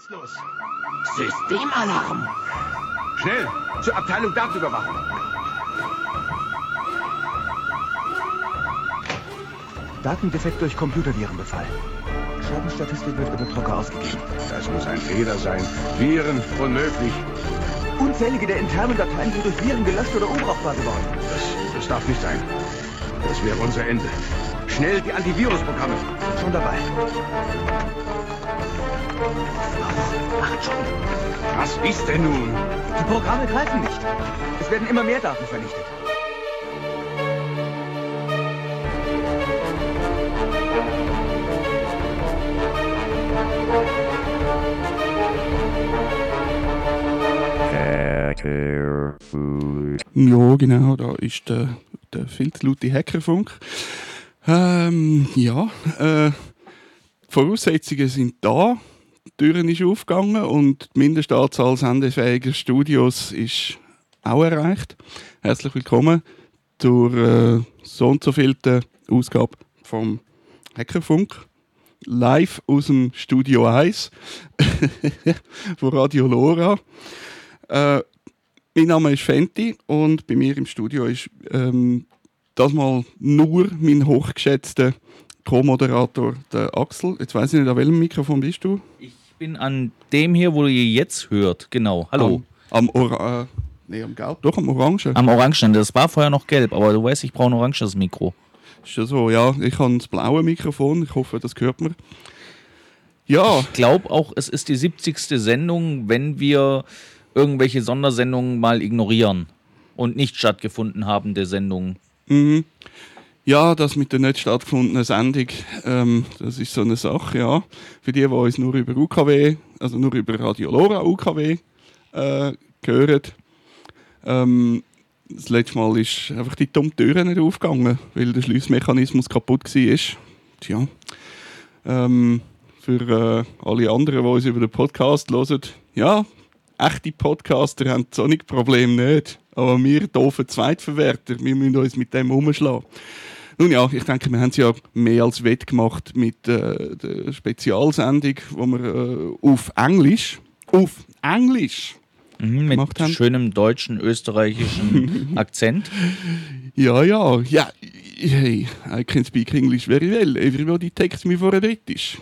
jetzt los? Systemalarm! Schnell, zur Abteilung Datenüberwachung. Datendefekt durch Computervirenbefall. Schadenstatistik wird über Drucker ausgegeben. Das muss ein Fehler sein. Viren, unmöglich. Unzählige der internen Dateien sind durch Viren gelöscht oder unbrauchbar geworden. Das darf nicht sein. Das wäre unser Ende. Schnell die Antivirusprogramme. Schon dabei. Macht schon. Was ist denn nun? Die Programme greifen nicht. Es werden immer mehr Daten vernichtet. Ja, genau, da ist der viel zu laute Hackerfunk. Die Voraussetzungen sind da. Die Türen ist aufgegangen und die Mindestanzahl sendefähiger Studios ist auch erreicht. Herzlich willkommen zur so und so vielten Ausgabe vom Hackerfunk. Live aus dem Studio 1 von Radio Lora. Mein Name ist Fenti und bei mir im Studio ist das mal nur mein hochgeschätzter Co-Moderator, der Axel. Jetzt weiss ich nicht, an welchem Mikrofon bist du? Ich bin an dem hier, wo ihr jetzt hört. Genau, hallo. Am Gelb, doch, am Orangen. Am Orangen, das war vorher noch gelb, aber du weißt, ich brauche ein oranges Mikro. Ist ja so, ja. Ich habe das blaue Mikrofon, ich hoffe, das hört man. Ja. Ich glaube auch, es ist die 70. Sendung, wenn wir irgendwelche Sondersendungen mal ignorieren und nicht stattgefunden haben, der Sendung. Mhm. Ja, das mit der nicht stattgefundenen Sendung, das ist so eine Sache, ja. Für die uns nur über UKW, also nur über Radio Lora UKW hören. Das letzte Mal ist einfach die dumme Tür nicht aufgegangen, weil der Schliessmechanismus kaputt war. Tja. Für alle anderen, die uns über den Podcast hören, ja, echte Podcaster haben das Sonic-Problem nicht. Aber wir doofen Zweitverwerter, wir müssen uns mit dem umschlagen. Nun ja, ich denke, wir haben es ja mehr als wett gemacht mit der Spezialsendung, die wir auf Englisch mit schönem deutschen, österreichischen Akzent. Ja. Hey, I can speak English very well. Everybody takes me for a British.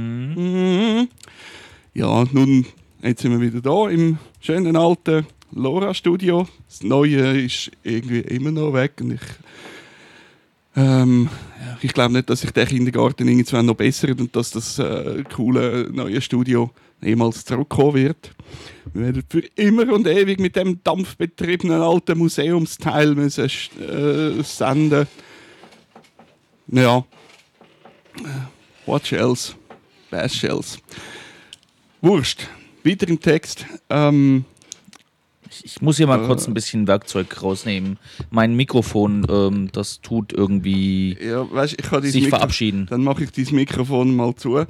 Ja, nun, jetzt sind wir wieder da im schönen alten Lora-Studio. Das Neue ist irgendwie immer noch weg. Und ich glaube nicht, dass sich der Kindergarten irgendwann noch bessert und dass das coole neue Studio niemals zurückkommen wird. Wir werden für immer und ewig mit dem dampfbetriebenen alten Museumsteil müssen senden. Ja. What shells? Bass shells. Wurscht. Weiter im Text. Ich muss hier mal kurz ein bisschen Werkzeug rausnehmen. Mein Mikrofon, das tut irgendwie ich kann sich verabschieden. Dann mache ich dein Mikrofon mal zu.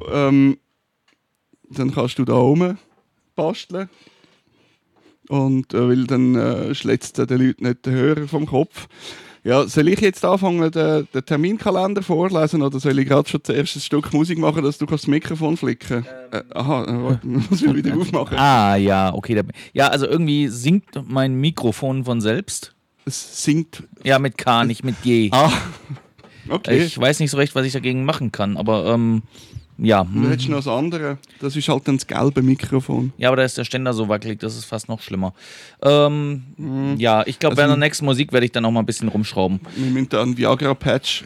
Dann kannst du da oben basteln. Und weil dann schlägt den Leuten nicht den Hörer vom Kopf. Ja, soll ich jetzt anfangen, den Terminkalender vorlesen oder soll ich gerade schon zuerst ein Stück Musik machen, dass du das Mikrofon flicken kannst? Muss ich wieder aufmachen. Ja, okay. Ja, also irgendwie singt mein Mikrofon von selbst. Es singt? Ja, mit K, nicht mit G. Okay. Ich weiß nicht so recht, was ich dagegen machen kann, aber ja. Du hättest noch das andere. Das ist halt dann das gelbe Mikrofon. Ja, aber da ist der Ständer so wackelig, das ist fast noch schlimmer. Ja, ich glaube, bei der nächsten Musik werde ich dann noch mal ein bisschen rumschrauben. Wir müssen da einen Viagra-Patch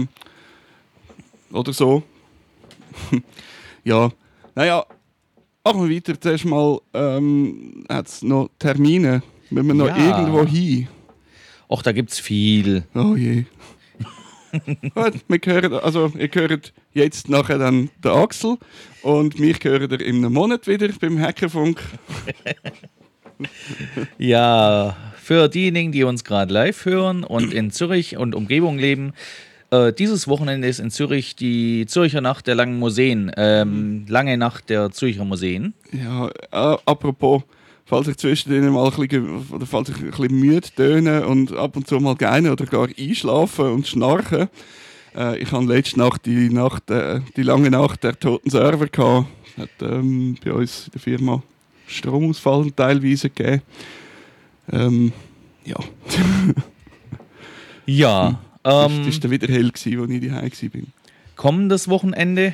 oder so. Ja, naja, machen wir weiter. Zuerst mal hat es noch Termine. Müssen wir noch irgendwo hin? Och, da gibt's viel. Oh je. Gut, ihr hört jetzt nachher dann den Axel und mich hört ihr in einem Monat wieder beim Hackerfunk. Ja, für diejenigen, die uns gerade live hören und in Zürich und Umgebung leben, dieses Wochenende ist in Zürich die Zürcher Nacht der langen Museen, lange Nacht der Zürcher Museen. Ja, apropos, falls ich zwischendrin mal falls ich ein bisschen müde töne und ab und zu mal gerne oder gar einschlafen und schnarchen. Ich hatte letzte Nacht die lange Nacht der toten Server gehabt. hat bei uns in der Firma Stromausfall teilweise gegeben. Ja. Ja. Das war dann wieder hell, als ich daheim war. Kommendes Wochenende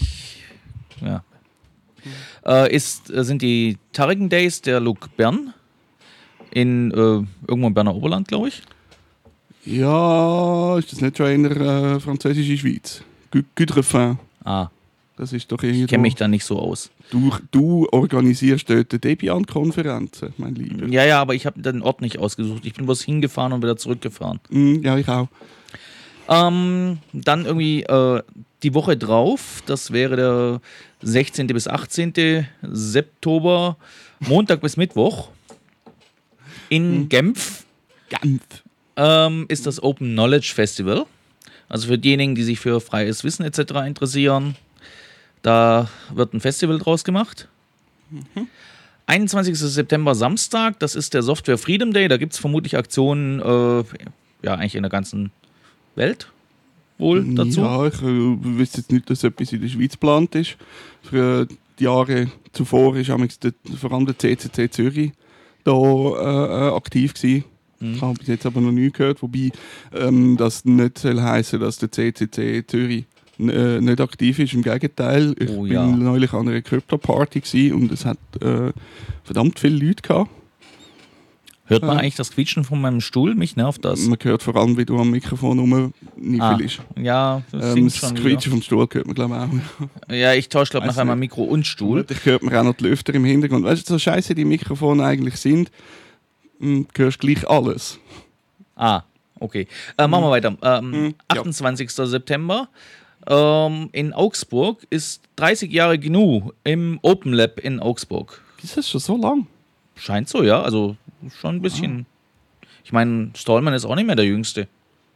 sind die Tarigen Days der Luc Bern in irgendwo im Berner Oberland, glaube ich. Ja, ist das nicht schon in der französischen Schweiz? Gudrefin. Ah, Das ist doch irgendwo. ich kenne mich da nicht so aus. Du organisierst dort Debian-Konferenzen, mein Lieber. Ja, aber ich habe den Ort nicht ausgesucht. Ich bin bloß hingefahren und wieder zurückgefahren. Ja, ich auch. Dann irgendwie die Woche drauf, das wäre der 16. bis 18. September, Montag bis Mittwoch in Genf. Ist das Open Knowledge Festival. Also für diejenigen, die sich für freies Wissen etc. interessieren, da wird ein Festival draus gemacht. 21. September, Samstag, das ist der Software Freedom Day. Da gibt es vermutlich Aktionen, eigentlich in der ganzen Welt wohl dazu. Ja, ich wüsste jetzt nicht, dass etwas in der Schweiz geplant ist. Für die Jahre zuvor war vor allem der CCC Zürich da aktiv gewesen. Ich habe bis jetzt aber noch nie gehört, wobei das nicht soll heissen, dass der CCC Zürich nicht aktiv ist. Im Gegenteil, ich bin neulich an einer Krypto-Party und es hat verdammt viele Leute gehabt. Hört man eigentlich das Quietschen von meinem Stuhl? Mich nervt das. Man hört vor allem, wie du am Mikrofon rumniffelst. Ja, das singt schon das wieder. Quietschen vom Stuhl hört man, glaube ich, auch. Ja, ich tausche, glaube ich, nachher mal Mikro und Stuhl. Ich hört man auch noch die Lüfter im Hintergrund. Weißt du, so scheiße die Mikrofone eigentlich sind, du hörst gleich alles. Ah, okay. Machen wir weiter. 28. September in Augsburg ist 30 Jahre GNU im Open Lab in Augsburg. Ist das schon so lang? Scheint so, ja. Also schon ein bisschen. Ich meine, Stallman ist auch nicht mehr der Jüngste.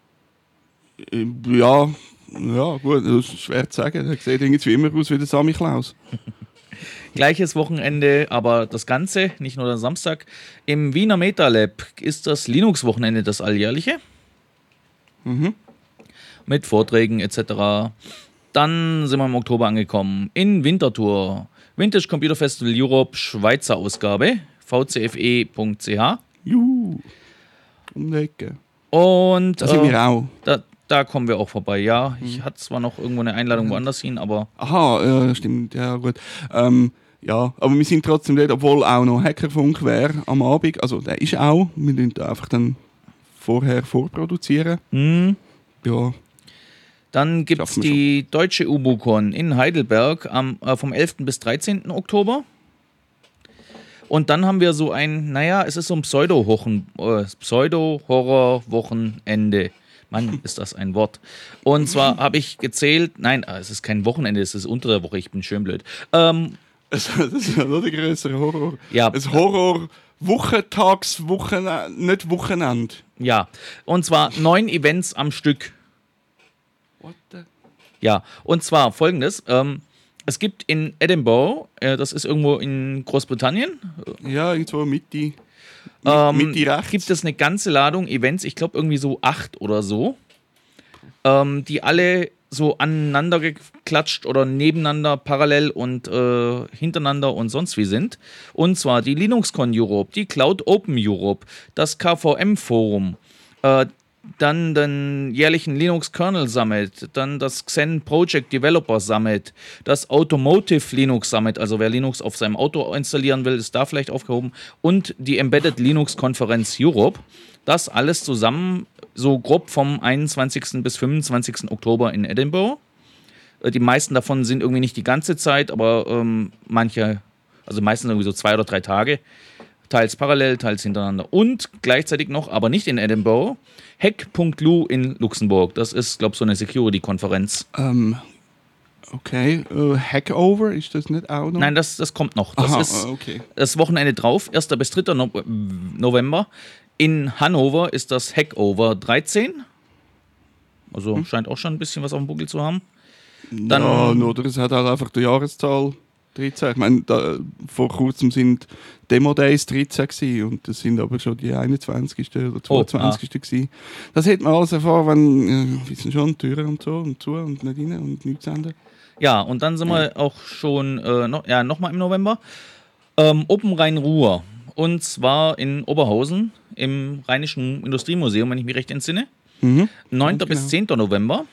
Ja, gut, das ist schwer zu sagen. Er sieht irgendwie immer aus wie der Sammy Klaus. Gleiches Wochenende, aber das Ganze, nicht nur der Samstag, im Wiener MetaLab ist das Linux-Wochenende, das alljährliche. Mit Vorträgen etc. Dann sind wir im Oktober angekommen. In Winterthur. Vintage Computer Festival Europe, Schweizer Ausgabe. vcfe.ch. Juhu. Um die Ecke. Und da sind wir auch. Da kommen wir auch vorbei, ja. Ich hatte zwar noch irgendwo eine Einladung woanders hin, aber... Aha, stimmt, ja gut. Ja, aber wir sind trotzdem dort, obwohl auch noch Hackerfunk wäre am Abend. Also der ist auch. Wir müssen einfach dann vorher vorproduzieren. Ja. Dann gibt es die deutsche UbuCon in Heidelberg vom 11. bis 13. Oktober. Und dann haben wir so ein, es ist so ein Pseudo-Horror-Wochenende. Mann, ist das ein Wort. Und zwar habe ich gezählt, es ist kein Wochenende, es ist unter der Woche, ich bin schön blöd. Das ist ja noch der größere Horror. Ja. Ein Horror nicht Wochenende. Ja, und zwar 9 Events am Stück. What the? Ja, und zwar folgendes. Es gibt in Edinburgh, das ist irgendwo in Großbritannien. Ja, irgendwo Mitte rechts. Gibt es eine ganze Ladung Events, ich glaube irgendwie so 8 oder so, die alle so aneinander geklatscht oder nebeneinander, parallel und hintereinander und sonst wie sind. Und zwar die LinuxCon Europe, die Cloud Open Europe, das KVM Forum, dann den jährlichen Linux Kernel Summit, dann das Xen Project Developer Summit, das Automotive Linux Summit, also wer Linux auf seinem Auto installieren will, ist da vielleicht aufgehoben, und die Embedded Linux Konferenz Europe. Das alles zusammen so grob vom 21. bis 25. Oktober in Edinburgh. Die meisten davon sind irgendwie nicht die ganze Zeit, aber meistens irgendwie so 2 oder 3 Tage. Teils parallel, teils hintereinander. Und gleichzeitig noch, aber nicht in Edinburgh, Hack.lu in Luxemburg. Das ist, glaube ich, so eine Security-Konferenz. Okay, Hackover, ist das nicht auch noch? Nein, das kommt noch. Das ist das Wochenende drauf, 1. bis 3. November. In Hannover ist das Hackover 13. Also scheint auch schon ein bisschen was auf dem Buckel zu haben. Dann, oder es hat halt einfach die Jahreszahl 13. Ich meine, vor kurzem sind Demo-Days 13 gewesen, und das sind aber schon die 21. oder 22. gewesen. Das hätte man alles erfahren, wenn, wir sind schon Türen und so und zu und nicht rein und nichts ändern. Ja, und dann sind wir auch schon nochmal im November. Open Rhein-Ruhr. Und zwar in Oberhausen im Rheinischen Industriemuseum, wenn ich mich recht entsinne. 9. bis 10. November.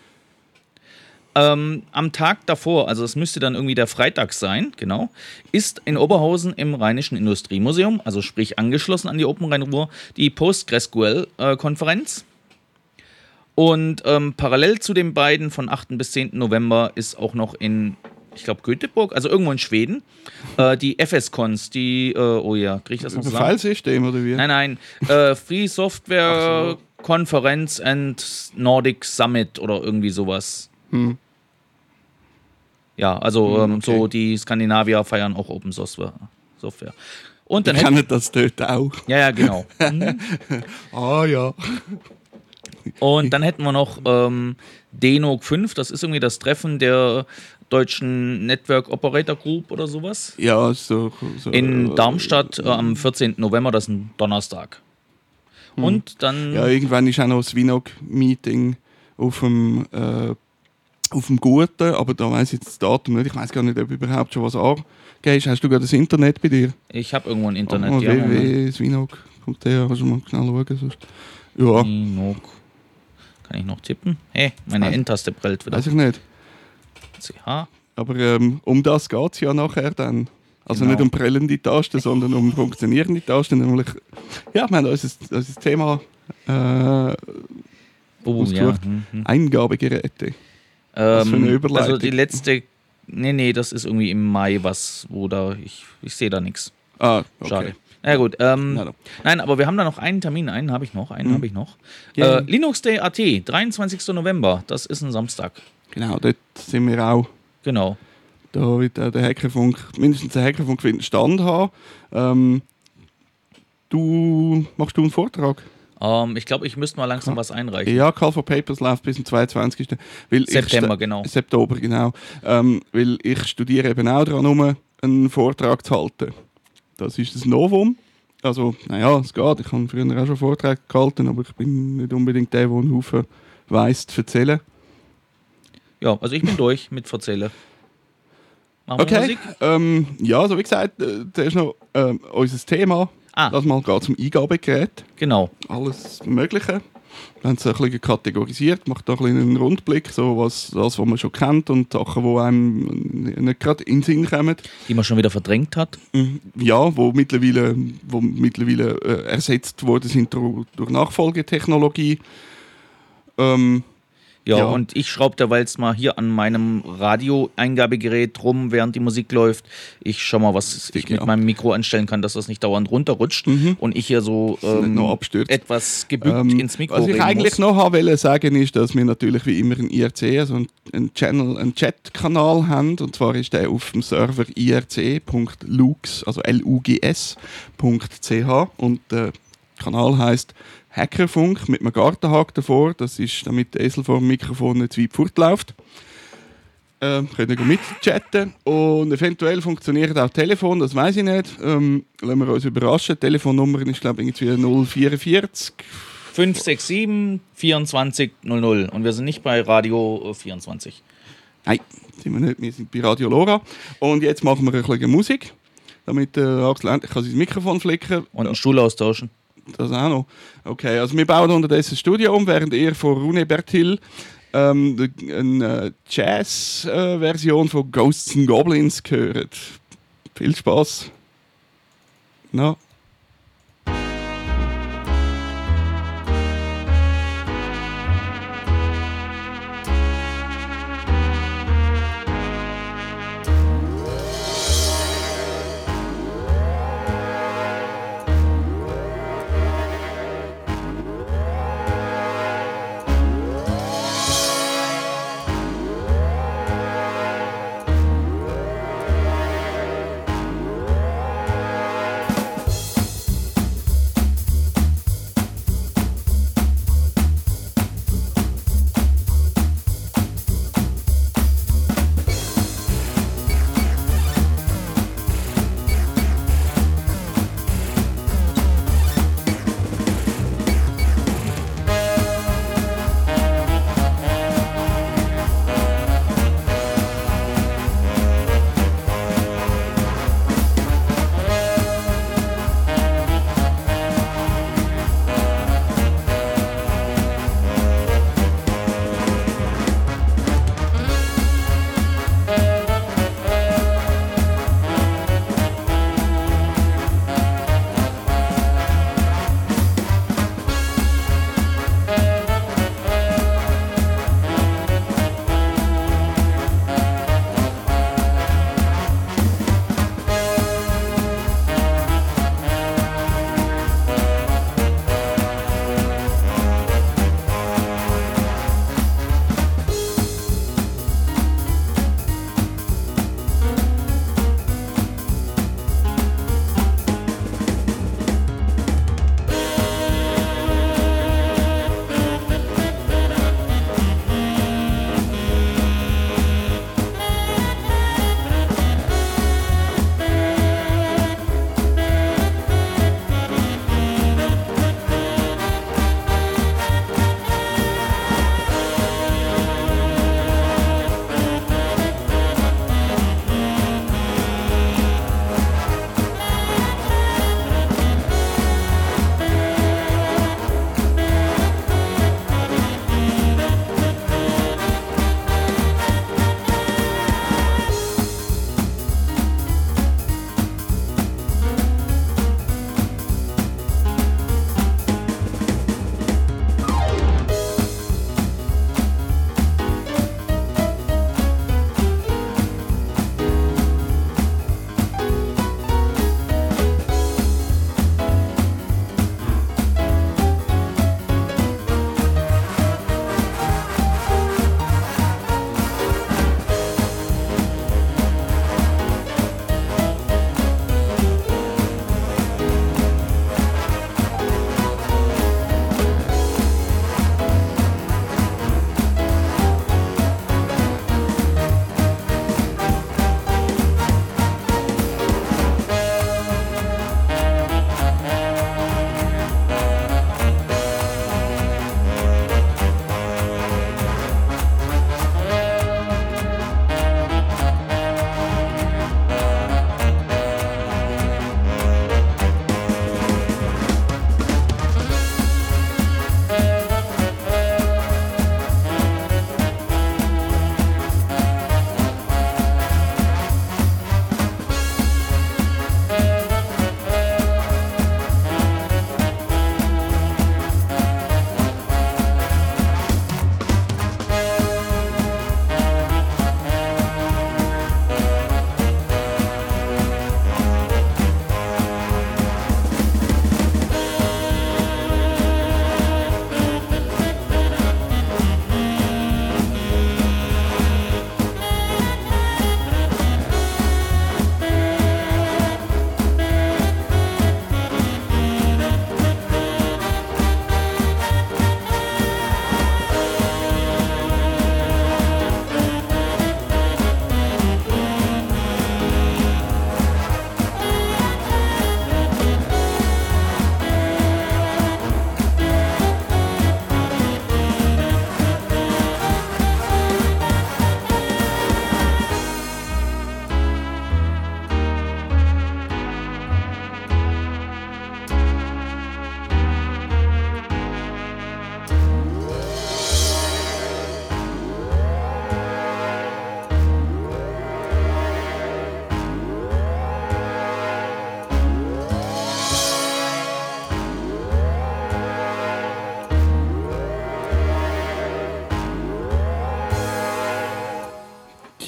Am Tag davor, also das müsste dann irgendwie der Freitag sein, genau, ist in Oberhausen im Rheinischen Industriemuseum, also sprich angeschlossen an die Open Rhein-Ruhr, die PostgreSQL-Konferenz. Und parallel zu den beiden von 8. bis 10. November ist auch noch in, ich glaube, Göteborg, also irgendwo in Schweden, die FS-Cons, die, kriege ich das noch Ein sagen? Filesystem oder wie? Nein, Free Software Conference and Nordic Summit oder irgendwie sowas. Ja, also okay. so die Skandinavier feiern auch Open Software. Und dann Ich kenne das dort auch. ja, genau. Ja. Und dann hätten wir noch DENOG 5, das ist irgendwie das Treffen der deutschen Network Operator Group oder sowas. Ja, so In Darmstadt am 14. November, das ist ein Donnerstag. Und dann... Ja, irgendwann ist auch noch das Winog-Meeting auf dem Guten, aber da weiss ich jetzt das Datum nicht. Ich weiss gar nicht, ob überhaupt schon was angehst. Hast du gerade das Internet bei dir? Ich habe irgendwo ein Internet. Oh, www.swinog.ch, kannst du mal schnell schauen. Sonst. Ja. Winog. Kann ich noch tippen? Hey, meine Endtaste prellt wieder. Weiß ich nicht. CH. Aber um das geht es ja nachher dann. Also Genau. nicht um prellende Tasten, sondern um funktionierende Tasten. Nämlich, ja, wir haben unser Thema ausgesucht. Eingabegeräte. Was für eine Überleitung. Also die letzte... Nee, das ist irgendwie im Mai ich sehe da nichts. Okay. Schade. Na gut, nein, aber wir haben da noch einen Termin, habe ich noch. Ja. Linux Day AT, 23. November, das ist ein Samstag. Genau, dort sind wir auch. Genau. Da wird der Hackerfunk, mindestens der Hackerfunk wird einen Stand haben. Machst du einen Vortrag? Ich glaube, ich müsste mal langsam was einreichen. Ja, Call for Papers läuft bis zum 22. September, genau. September, genau. Weil ich studiere eben auch daran, um einen Vortrag zu halten. Das ist das Novum. Also, naja, es geht. Ich habe früher auch schon Vorträge gehalten, aber ich bin nicht unbedingt der einen Haufen weiss zu erzählen. Ja, also ich bin durch mit Erzählen. Machen wir Okay. Musik? Ja, also wie gesagt, da ist noch unser Thema. Das mal geht zum Eingabegerät. Genau. Alles Mögliche. Wir haben es ein bisschen kategorisiert, macht da ein bisschen einen Rundblick, so was man schon kennt und Sachen, die einem nicht gerade in den Sinn kommen. Die man schon wieder verdrängt hat. Ja, wo mittlerweile ersetzt worden sind durch Nachfolgetechnologie. Ja, Ja. und ich schraube derweil mal hier an meinem Radio-Eingabegerät rum, während die Musik läuft. Ich schau mal, was ich mit meinem Mikro anstellen kann, dass das nicht dauernd runterrutscht und ich hier so nicht noch abstürzt. etwas gebückt ins Mikro Was ich reden eigentlich muss. noch wollte sagen, ist, dass wir natürlich wie immer ein IRC, also einen Chat-Kanal haben. Und zwar ist der auf dem Server irc.lugs, also lugs.ch. Und der Kanal heisst Hackerfunk mit einem Gartenhaken davor. Das ist, damit der Esel vor dem Mikrofon nicht zu weit fortläuft. Könnt ihr mitchatten. Und eventuell funktioniert auch Telefon, das weiß ich nicht. Lassen wir uns überraschen. Die Telefonnummer ist, glaube ich, irgendwie 044. 567 24 00. Und wir sind nicht bei Radio 24. Nein, sind wir nicht. Wir sind bei Radio Lora. Und jetzt machen wir ein bisschen Musik, damit Axel endlich sein Mikrofon flicken Und einen Stuhl austauschen. Das auch noch. Okay, also wir bauen unterdessen ein Studio um, während ihr von Rune Bertil eine Jazz-Version von Ghosts and Goblins gehört. Viel Spaß. No.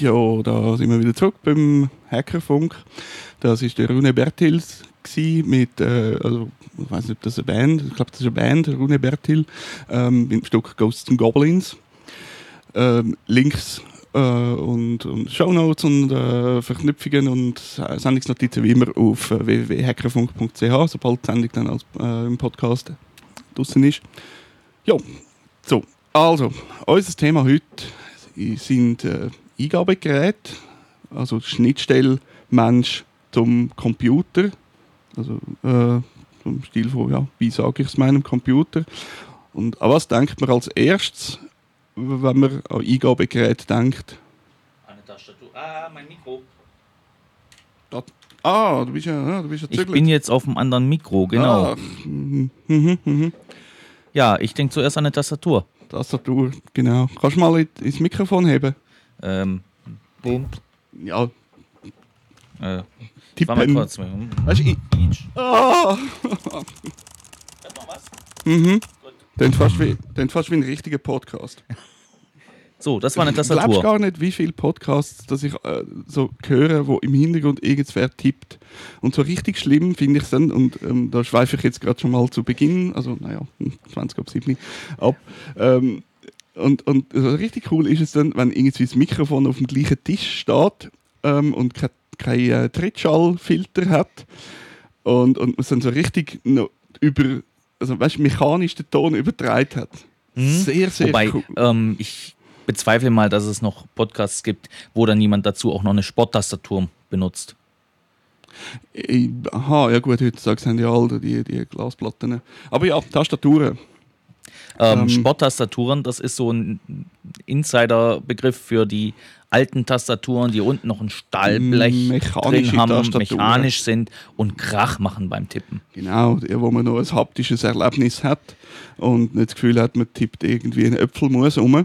Ja, da sind wir wieder zurück beim Hackerfunk. Das war der Rune Bertils mit, also ich weiß nicht, ob das eine Band, ich glaube, das ist eine Band, Rune Bertil, mit dem Stück Ghosts and Goblins. Links und Shownotes und Verknüpfungen und Sendungsnotizen wie immer auf www.hackerfunk.ch, sobald die Sendung dann als, im Podcast draussen ist. Ja, so. Also, unser Thema heute sind Eingabegeräte, also Schnittstelle Mensch zum Computer, also im Stil von, ja, wie sage ich es meinem Computer. Und an was denkt man als erstes, wenn man an Eingabegeräte denkt? Eine Tastatur. Mein Mikro. Du bist ja Ich zügig. bin jetzt auf dem anderen Mikro, genau. Ja, ich denke zuerst an eine Tastatur. Tastatur, genau. Kannst du mal ins Mikrofon heben? Boom. Ja, Warte mal tippen. kurz. Weißt du, Hört noch was? Dann fast wie ein richtiger Podcast. So, das war eine Du glaubst Tastatur. gar nicht, wie viele Podcasts dass ich so höre, wo im Hintergrund irgendwer tippt. Und so richtig schlimm finde ich es dann, und da schweife ich jetzt gerade schon mal zu Beginn, also 20:07 ab. Und so richtig cool ist es dann, wenn irgendwie das Mikrofon auf dem gleichen Tisch steht und kein Trittschallfilter hat und man es dann so richtig noch mechanisch den Ton übertragen hat. Sehr, sehr Wobei, cool. ich bezweifle mal, dass es noch Podcasts gibt, wo dann jemand dazu auch noch eine Sporttastatur benutzt. Ja gut, heutzutage haben ja alle die Glasplatten. Aber ja, Tastaturen. Sporttastaturen, das ist so ein Insider-Begriff für die alten Tastaturen, die unten noch ein Stahlblech Mechanische drin haben, Tastaturen. mechanisch sind und Krach machen beim Tippen. Genau, wo man noch ein haptisches Erlebnis hat und nicht das Gefühl hat, man tippt irgendwie einen Äpfelmus rum.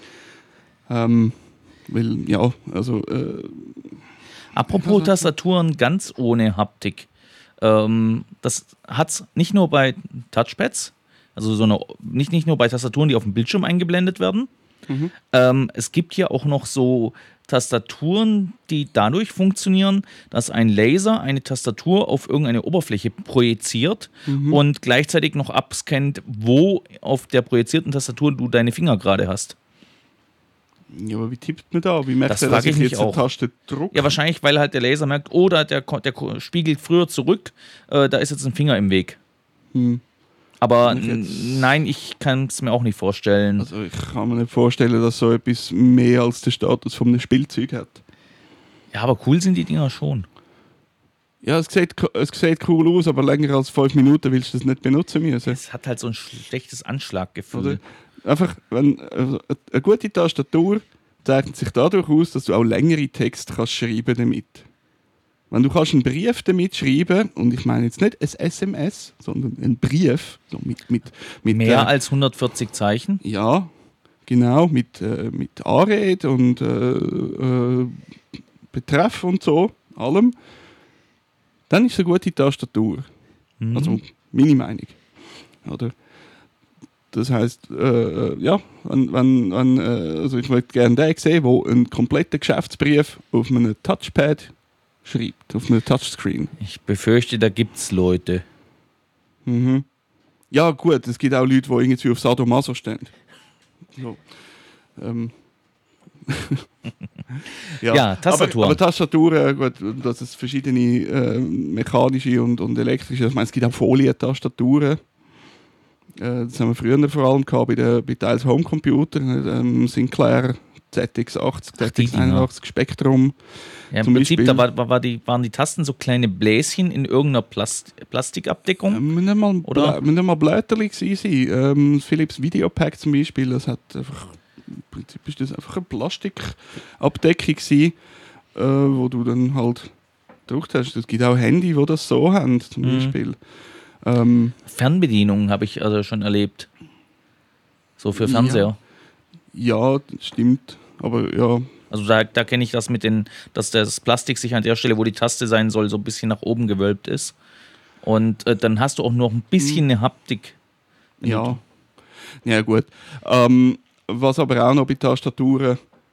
Weil, ja, also... Apropos Tastaturen ganz ohne Haptik. Das hat es nicht nur bei Touchpads, also nicht nur bei Tastaturen, die auf dem Bildschirm eingeblendet werden. Es gibt ja auch noch so Tastaturen, die dadurch funktionieren, dass ein Laser eine Tastatur auf irgendeine Oberfläche projiziert und gleichzeitig noch abscannt, wo auf der projizierten Tastatur du deine Finger gerade hast. Ja, aber wie tippt man da? Wie merkt Das er, dass frage ich ich mich jetzt eine auch. Taste drücke? Ja, wahrscheinlich, weil halt der Laser merkt, oh, der spiegelt früher zurück, da ist jetzt ein Finger im Weg. Aber nein, ich kann es mir auch nicht vorstellen. Also ich kann mir nicht vorstellen, dass so etwas mehr als den Status von einem Spielzeug hat. Ja, aber cool sind die Dinger schon. Ja, es sieht cool aus, aber länger als 5 Minuten willst du das nicht benutzen müssen. Es hat halt so ein schlechtes Anschlaggefühl. Einfach, eine gute Tastatur zeichnet sich dadurch aus, dass du auch längere Texte kannst schreiben damit. Wenn du kannst einen Brief damit schreiben, und ich meine jetzt nicht ein SMS, sondern einen Brief, so mit Mehr als 140 Zeichen? ja, genau, mit Anrede und Betreff und so, allem, dann ist es eine gute Tastatur. Also meine Meinung. Oder? Das heisst, ja, also ich möchte gerne den sehen, der einen kompletten Geschäftsbrief auf einem Touchpad schreibt, auf einem Touchscreen. Ich befürchte, da gibt's Leute. Ja gut, es gibt auch Leute, die irgendwie auf Sadomaso stehen. So. Ja, Tastaturen. Aber Tastaturen, gut, dass es verschiedene mechanische und elektrische, ich meine, es gibt auch Folientastaturen. Das haben wir früher vor allem gehabt bei teils Homecomputer, Sinclair ZX80, ZX81, Spektrum. Ja, im zum Prinzip, Beispiel. da waren die Tasten so kleine Bläschen in irgendeiner Plastikabdeckung. Müssen mal Blätterli gewesen sein. Das Philips Videopack zum Beispiel, das hat einfach, im Prinzip ist das einfach eine Plastikabdeckung gewesen, wo du dann halt gedruckt hast. Es gibt auch Handy, die das so haben, zum Beispiel. Fernbedienungen habe ich also schon erlebt. So für Fernseher. Ja, das stimmt. Aber ja, Also da kenne ich das dass das Plastik sich an der Stelle, wo die Taste sein soll, so ein bisschen nach oben gewölbt ist. Und dann hast du auch noch ein bisschen eine Haptik. ja. Ja, gut. Was aber auch noch bei Tastaturen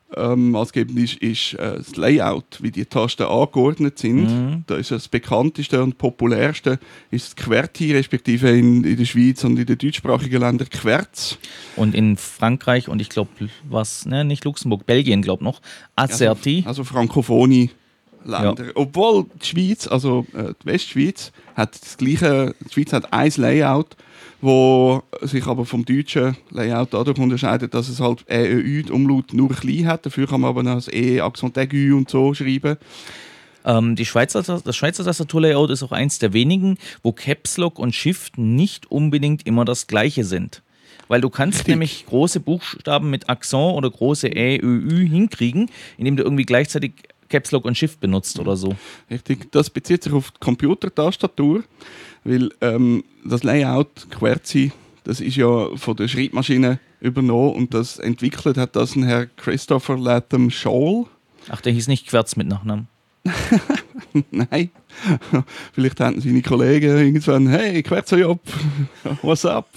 maßgebend ist das Layout, wie die Tasten angeordnet sind. Da ist das bekannteste und populärste ist das QWERTY, respektive in der Schweiz und in den deutschsprachigen Ländern QWERTZ. Und in Frankreich und ich glaube, nicht Luxemburg, Belgien, glaube noch, AZERTY. Also frankophone Länder. Ja. Obwohl die Schweiz, also die Westschweiz, hat das gleiche, die Schweiz hat ein Layout, wo sich aber vom deutschen Layout dadurch unterscheidet, dass es halt ÖÜ, die Umlaut nur klein hat. Dafür kann man aber noch das Accent aigu und so schreiben. Das Schweizer Tastaturlayout ist auch eins der wenigen, wo Caps Lock und Shift nicht unbedingt immer das gleiche sind. Weil du kannst nämlich große Buchstaben mit Akzent oder große ÖÜ hinkriegen, indem du irgendwie gleichzeitig Caps Lock und Shift benutzt oder so. Richtig, das bezieht sich auf die Computertastatur, weil das Layout QWERTY, das ist ja von der Schreibmaschine übernommen und das entwickelt hat das ein Herr Christopher Latham Scholl. Ach, der hieß nicht Querz mit Nachnamen? Nein. Vielleicht hatten seine Kollegen irgendwann, hey, Querzojob, what's up?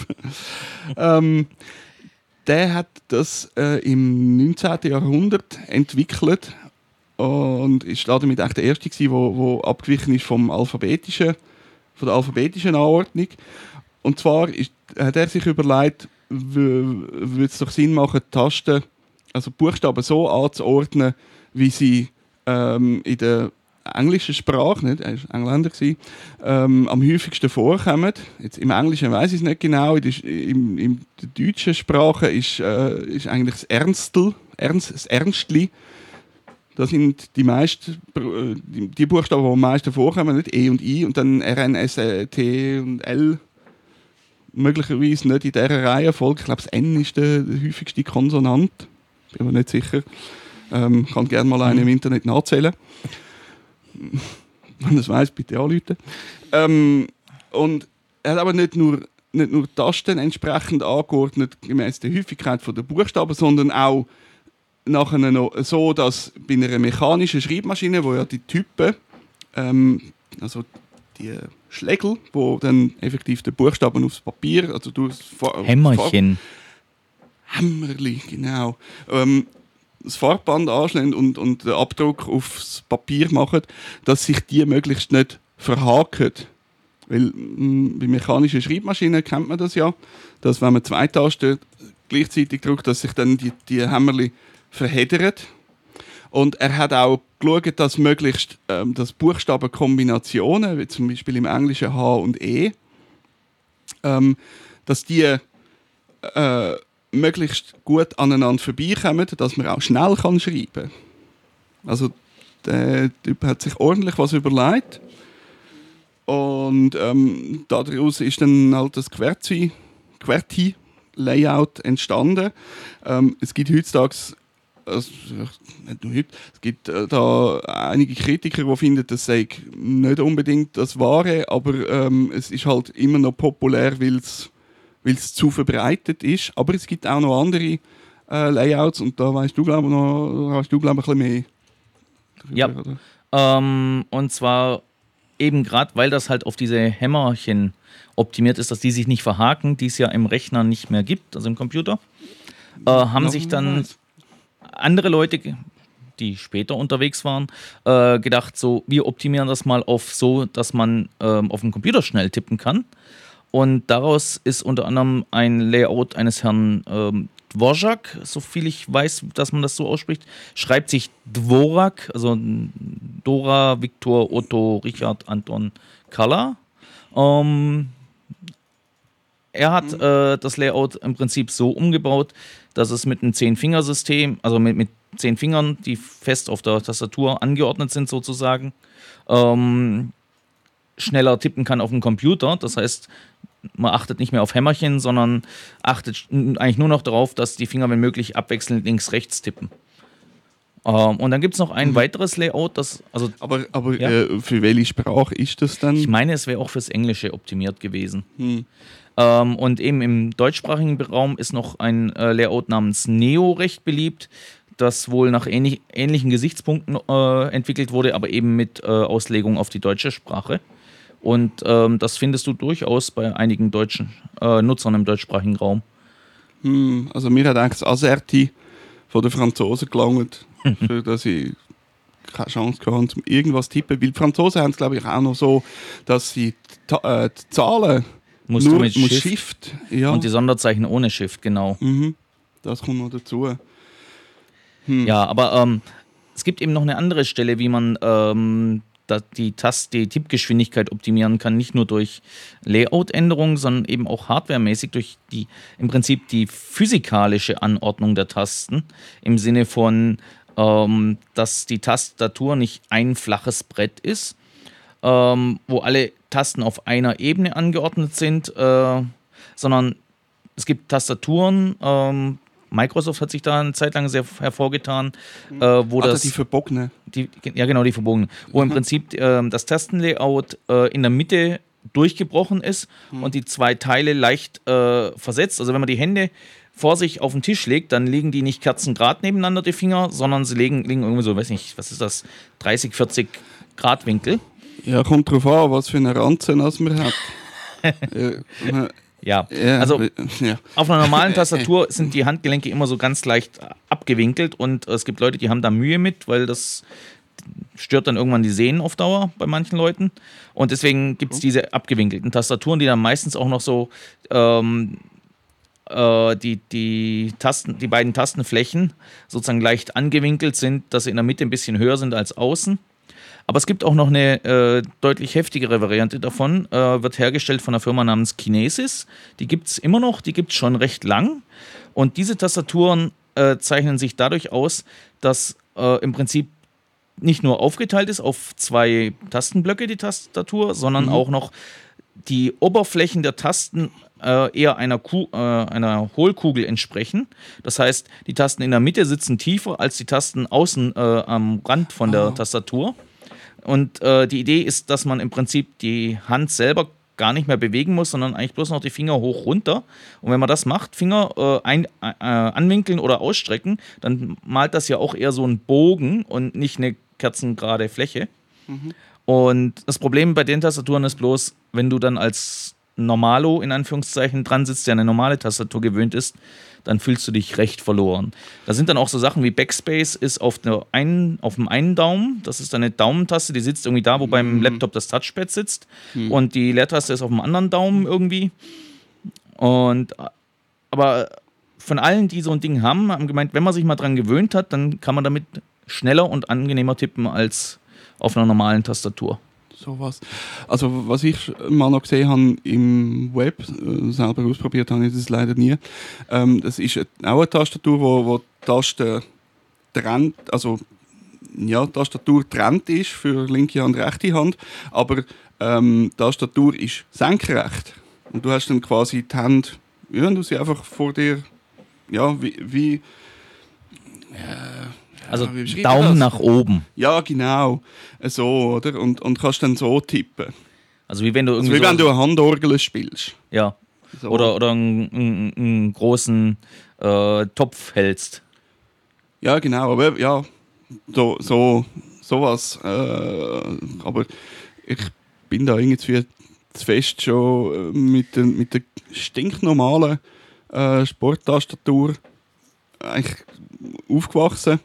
Der hat das im 19. Jahrhundert entwickelt und ist damit echt der Erste gewesen, der abgewichen ist von der alphabetischen Anordnung. Und zwar hat er sich überlegt, würde es doch Sinn machen, Tasten, also Buchstaben so anzuordnen, wie sie in der englischen Sprache, nicht, er war Engländer, am häufigsten vorkommen. Jetzt, im Englischen weiss ich es nicht genau, in der deutschen Sprache ist eigentlich das Ernstli. Das sind die Buchstaben, die am meisten vorkommen, nicht E und I und dann RN, S, T und L. Möglicherweise nicht in dieser Reihenfolge. Ich glaube, das N ist der häufigste Konsonant. Bin mir nicht sicher. Kann gerne mal einen im Internet nachzählen. Wenn das weiss, bitte anrufen. Und er hat aber nicht nur Tasten entsprechend angeordnet, gemäß der Häufigkeit der Buchstaben, sondern auch nachher noch so, dass bei einer mechanischen Schreibmaschine, wo ja die Typen, also die Schlägel, wo dann effektiv die Buchstaben aufs Papier, also durch Hämmerchen. Hämmerli, genau. Das Farbband anschlägt und den Abdruck aufs Papier machen, dass sich die möglichst nicht verhaken. Weil bei mechanischen Schreibmaschinen kennt man das ja, dass wenn man 2 Tasten gleichzeitig drückt, dass sich dann die Hämmerli verheddern. Und er hat auch geschaut, dass möglichst dass Buchstabenkombinationen, wie zum Beispiel im Englischen H und E, dass die möglichst gut aneinander vorbeikommen, dass man auch schnell schreiben kann. Also der Typ hat sich ordentlich was überlegt. Und daraus ist dann halt das QWERTY-Layout entstanden. Es gibt heutzutage, es gibt da einige Kritiker, die finden, das sei nicht unbedingt das Wahre, aber es ist halt immer noch populär, weil es zu verbreitet ist. Aber es gibt auch noch andere Layouts und da hast du, glaube ich, ein bisschen mehr. Ja, und zwar eben gerade, weil das halt auf diese Hämmerchen optimiert ist, dass die sich nicht verhaken, die es ja im Rechner nicht mehr gibt, also im Computer, haben sich dann andere Leute, die später unterwegs waren, gedacht, so, wir optimieren das mal auf so, dass man auf dem Computer schnell tippen kann. Und daraus ist unter anderem ein Layout eines Herrn Dvorak, so viel ich weiß, dass man das so ausspricht, schreibt sich Dvorak, also Dora, Viktor, Otto, Richard, Anton, Carla. Er hat das Layout im Prinzip so umgebaut, dass es mit einem 10-Fingersystem, also mit 10 Fingern, die fest auf der Tastatur angeordnet sind sozusagen, schneller tippen kann auf dem Computer. Das heißt, man achtet nicht mehr auf Hämmerchen, sondern achtet eigentlich nur noch darauf, dass die Finger, wenn möglich, abwechselnd links-rechts tippen. Und dann gibt es noch ein weiteres Layout, das... Also, aber ja? Für welche Sprache ist das dann? Ich meine, es wäre auch fürs Englische optimiert gewesen. Und eben im deutschsprachigen Raum ist noch ein Layout namens Neo recht beliebt, das wohl nach ähnlichen Gesichtspunkten entwickelt wurde, aber eben mit Auslegung auf die deutsche Sprache. Und das findest du durchaus bei einigen deutschen Nutzern im deutschsprachigen Raum. Also mir hat eigentlich das AZERTY von den Franzosen gelangt, für dass ich keine Chance hatte, um irgendwas zu tippen. Weil die Franzosen haben es, glaube ich, auch noch so, dass sie die Zahlen Musst nur du mit Shift. Ja. Und die Sonderzeichen ohne Shift, genau. Das kommt noch dazu. Ja, aber es gibt eben noch eine andere Stelle, wie man die Tippgeschwindigkeit optimieren kann, nicht nur durch Layout-Änderungen, sondern eben auch hardwaremäßig durch im Prinzip die physikalische Anordnung der Tasten, im Sinne von, dass die Tastatur nicht ein flaches Brett ist, wo alle Tasten auf einer Ebene angeordnet sind, sondern es gibt Tastaturen, Microsoft hat sich da eine Zeit lang sehr hervorgetan, wo die verbogene. die verbogene, wo im Prinzip das Tastenlayout in der Mitte durchgebrochen ist und die zwei Teile leicht versetzt. Also wenn man die Hände vor sich auf den Tisch legt, dann liegen die nicht kerzengerad nebeneinander, die Finger, sondern sie liegen irgendwie so, weiß nicht, was ist das, 30, 40 Grad Winkel. Ja, kommt drauf an, was für eine Ranze man hat. Ja, also auf einer normalen Tastatur sind die Handgelenke immer so ganz leicht abgewinkelt und es gibt Leute, die haben da Mühe mit, weil das stört dann irgendwann die Sehnen auf Dauer bei manchen Leuten und deswegen gibt es diese abgewinkelten Tastaturen, die dann meistens auch noch so die beiden Tastenflächen sozusagen leicht angewinkelt sind, dass sie in der Mitte ein bisschen höher sind als außen. Aber es gibt auch noch eine deutlich heftigere Variante davon, wird hergestellt von einer Firma namens Kinesis. Die gibt es immer noch, die gibt es schon recht lang. Und diese Tastaturen zeichnen sich dadurch aus, dass im Prinzip nicht nur aufgeteilt ist auf zwei Tastenblöcke die Tastatur, sondern auch noch die Oberflächen der Tasten eher einer Hohlkugel entsprechen. Das heißt, die Tasten in der Mitte sitzen tiefer als die Tasten außen am Rand von der Tastatur. Und die Idee ist, dass man im Prinzip die Hand selber gar nicht mehr bewegen muss, sondern eigentlich bloß noch die Finger hoch runter. Und wenn man das macht, Finger anwinkeln oder ausstrecken, dann malt das ja auch eher so einen Bogen und nicht eine kerzengerade Fläche. Und das Problem bei den Tastaturen ist bloß, wenn du dann als Normalo in Anführungszeichen dran sitzt, der eine normale Tastatur gewöhnt ist, dann fühlst du dich recht verloren. Da sind dann auch so Sachen wie Backspace ist auf dem einen Daumen, das ist eine Daumentaste, die sitzt irgendwie da, wo beim Laptop das Touchpad sitzt und die Leertaste ist auf dem anderen Daumen irgendwie. Aber von allen, die so ein Ding haben gemeint, wenn man sich mal dran gewöhnt hat, dann kann man damit schneller und angenehmer tippen als auf einer normalen Tastatur. Sowas. Also was ich mal noch gesehen habe im Web, selber ausprobiert habe ich das leider nie, das ist auch eine Tastatur, wo die Tasten trennt, also ja, die Tastatur trennt ist für linke und rechte Hand, aber die Tastatur ist senkrecht und du hast dann quasi die Hände, ja, du sie einfach vor dir, ja, wie also Daumen nach oben. Ja, genau. So, oder? Und kannst dann so tippen. Also wie wenn du irgendwie wenn du eine Handorgel spielst. Ja. So. Oder einen großen Topf hältst. Ja, genau. Aber ja, sowas. Aber ich bin da irgendwie zu fest schon mit der stinknormalen Sporttastatur eigentlich aufgewachsen.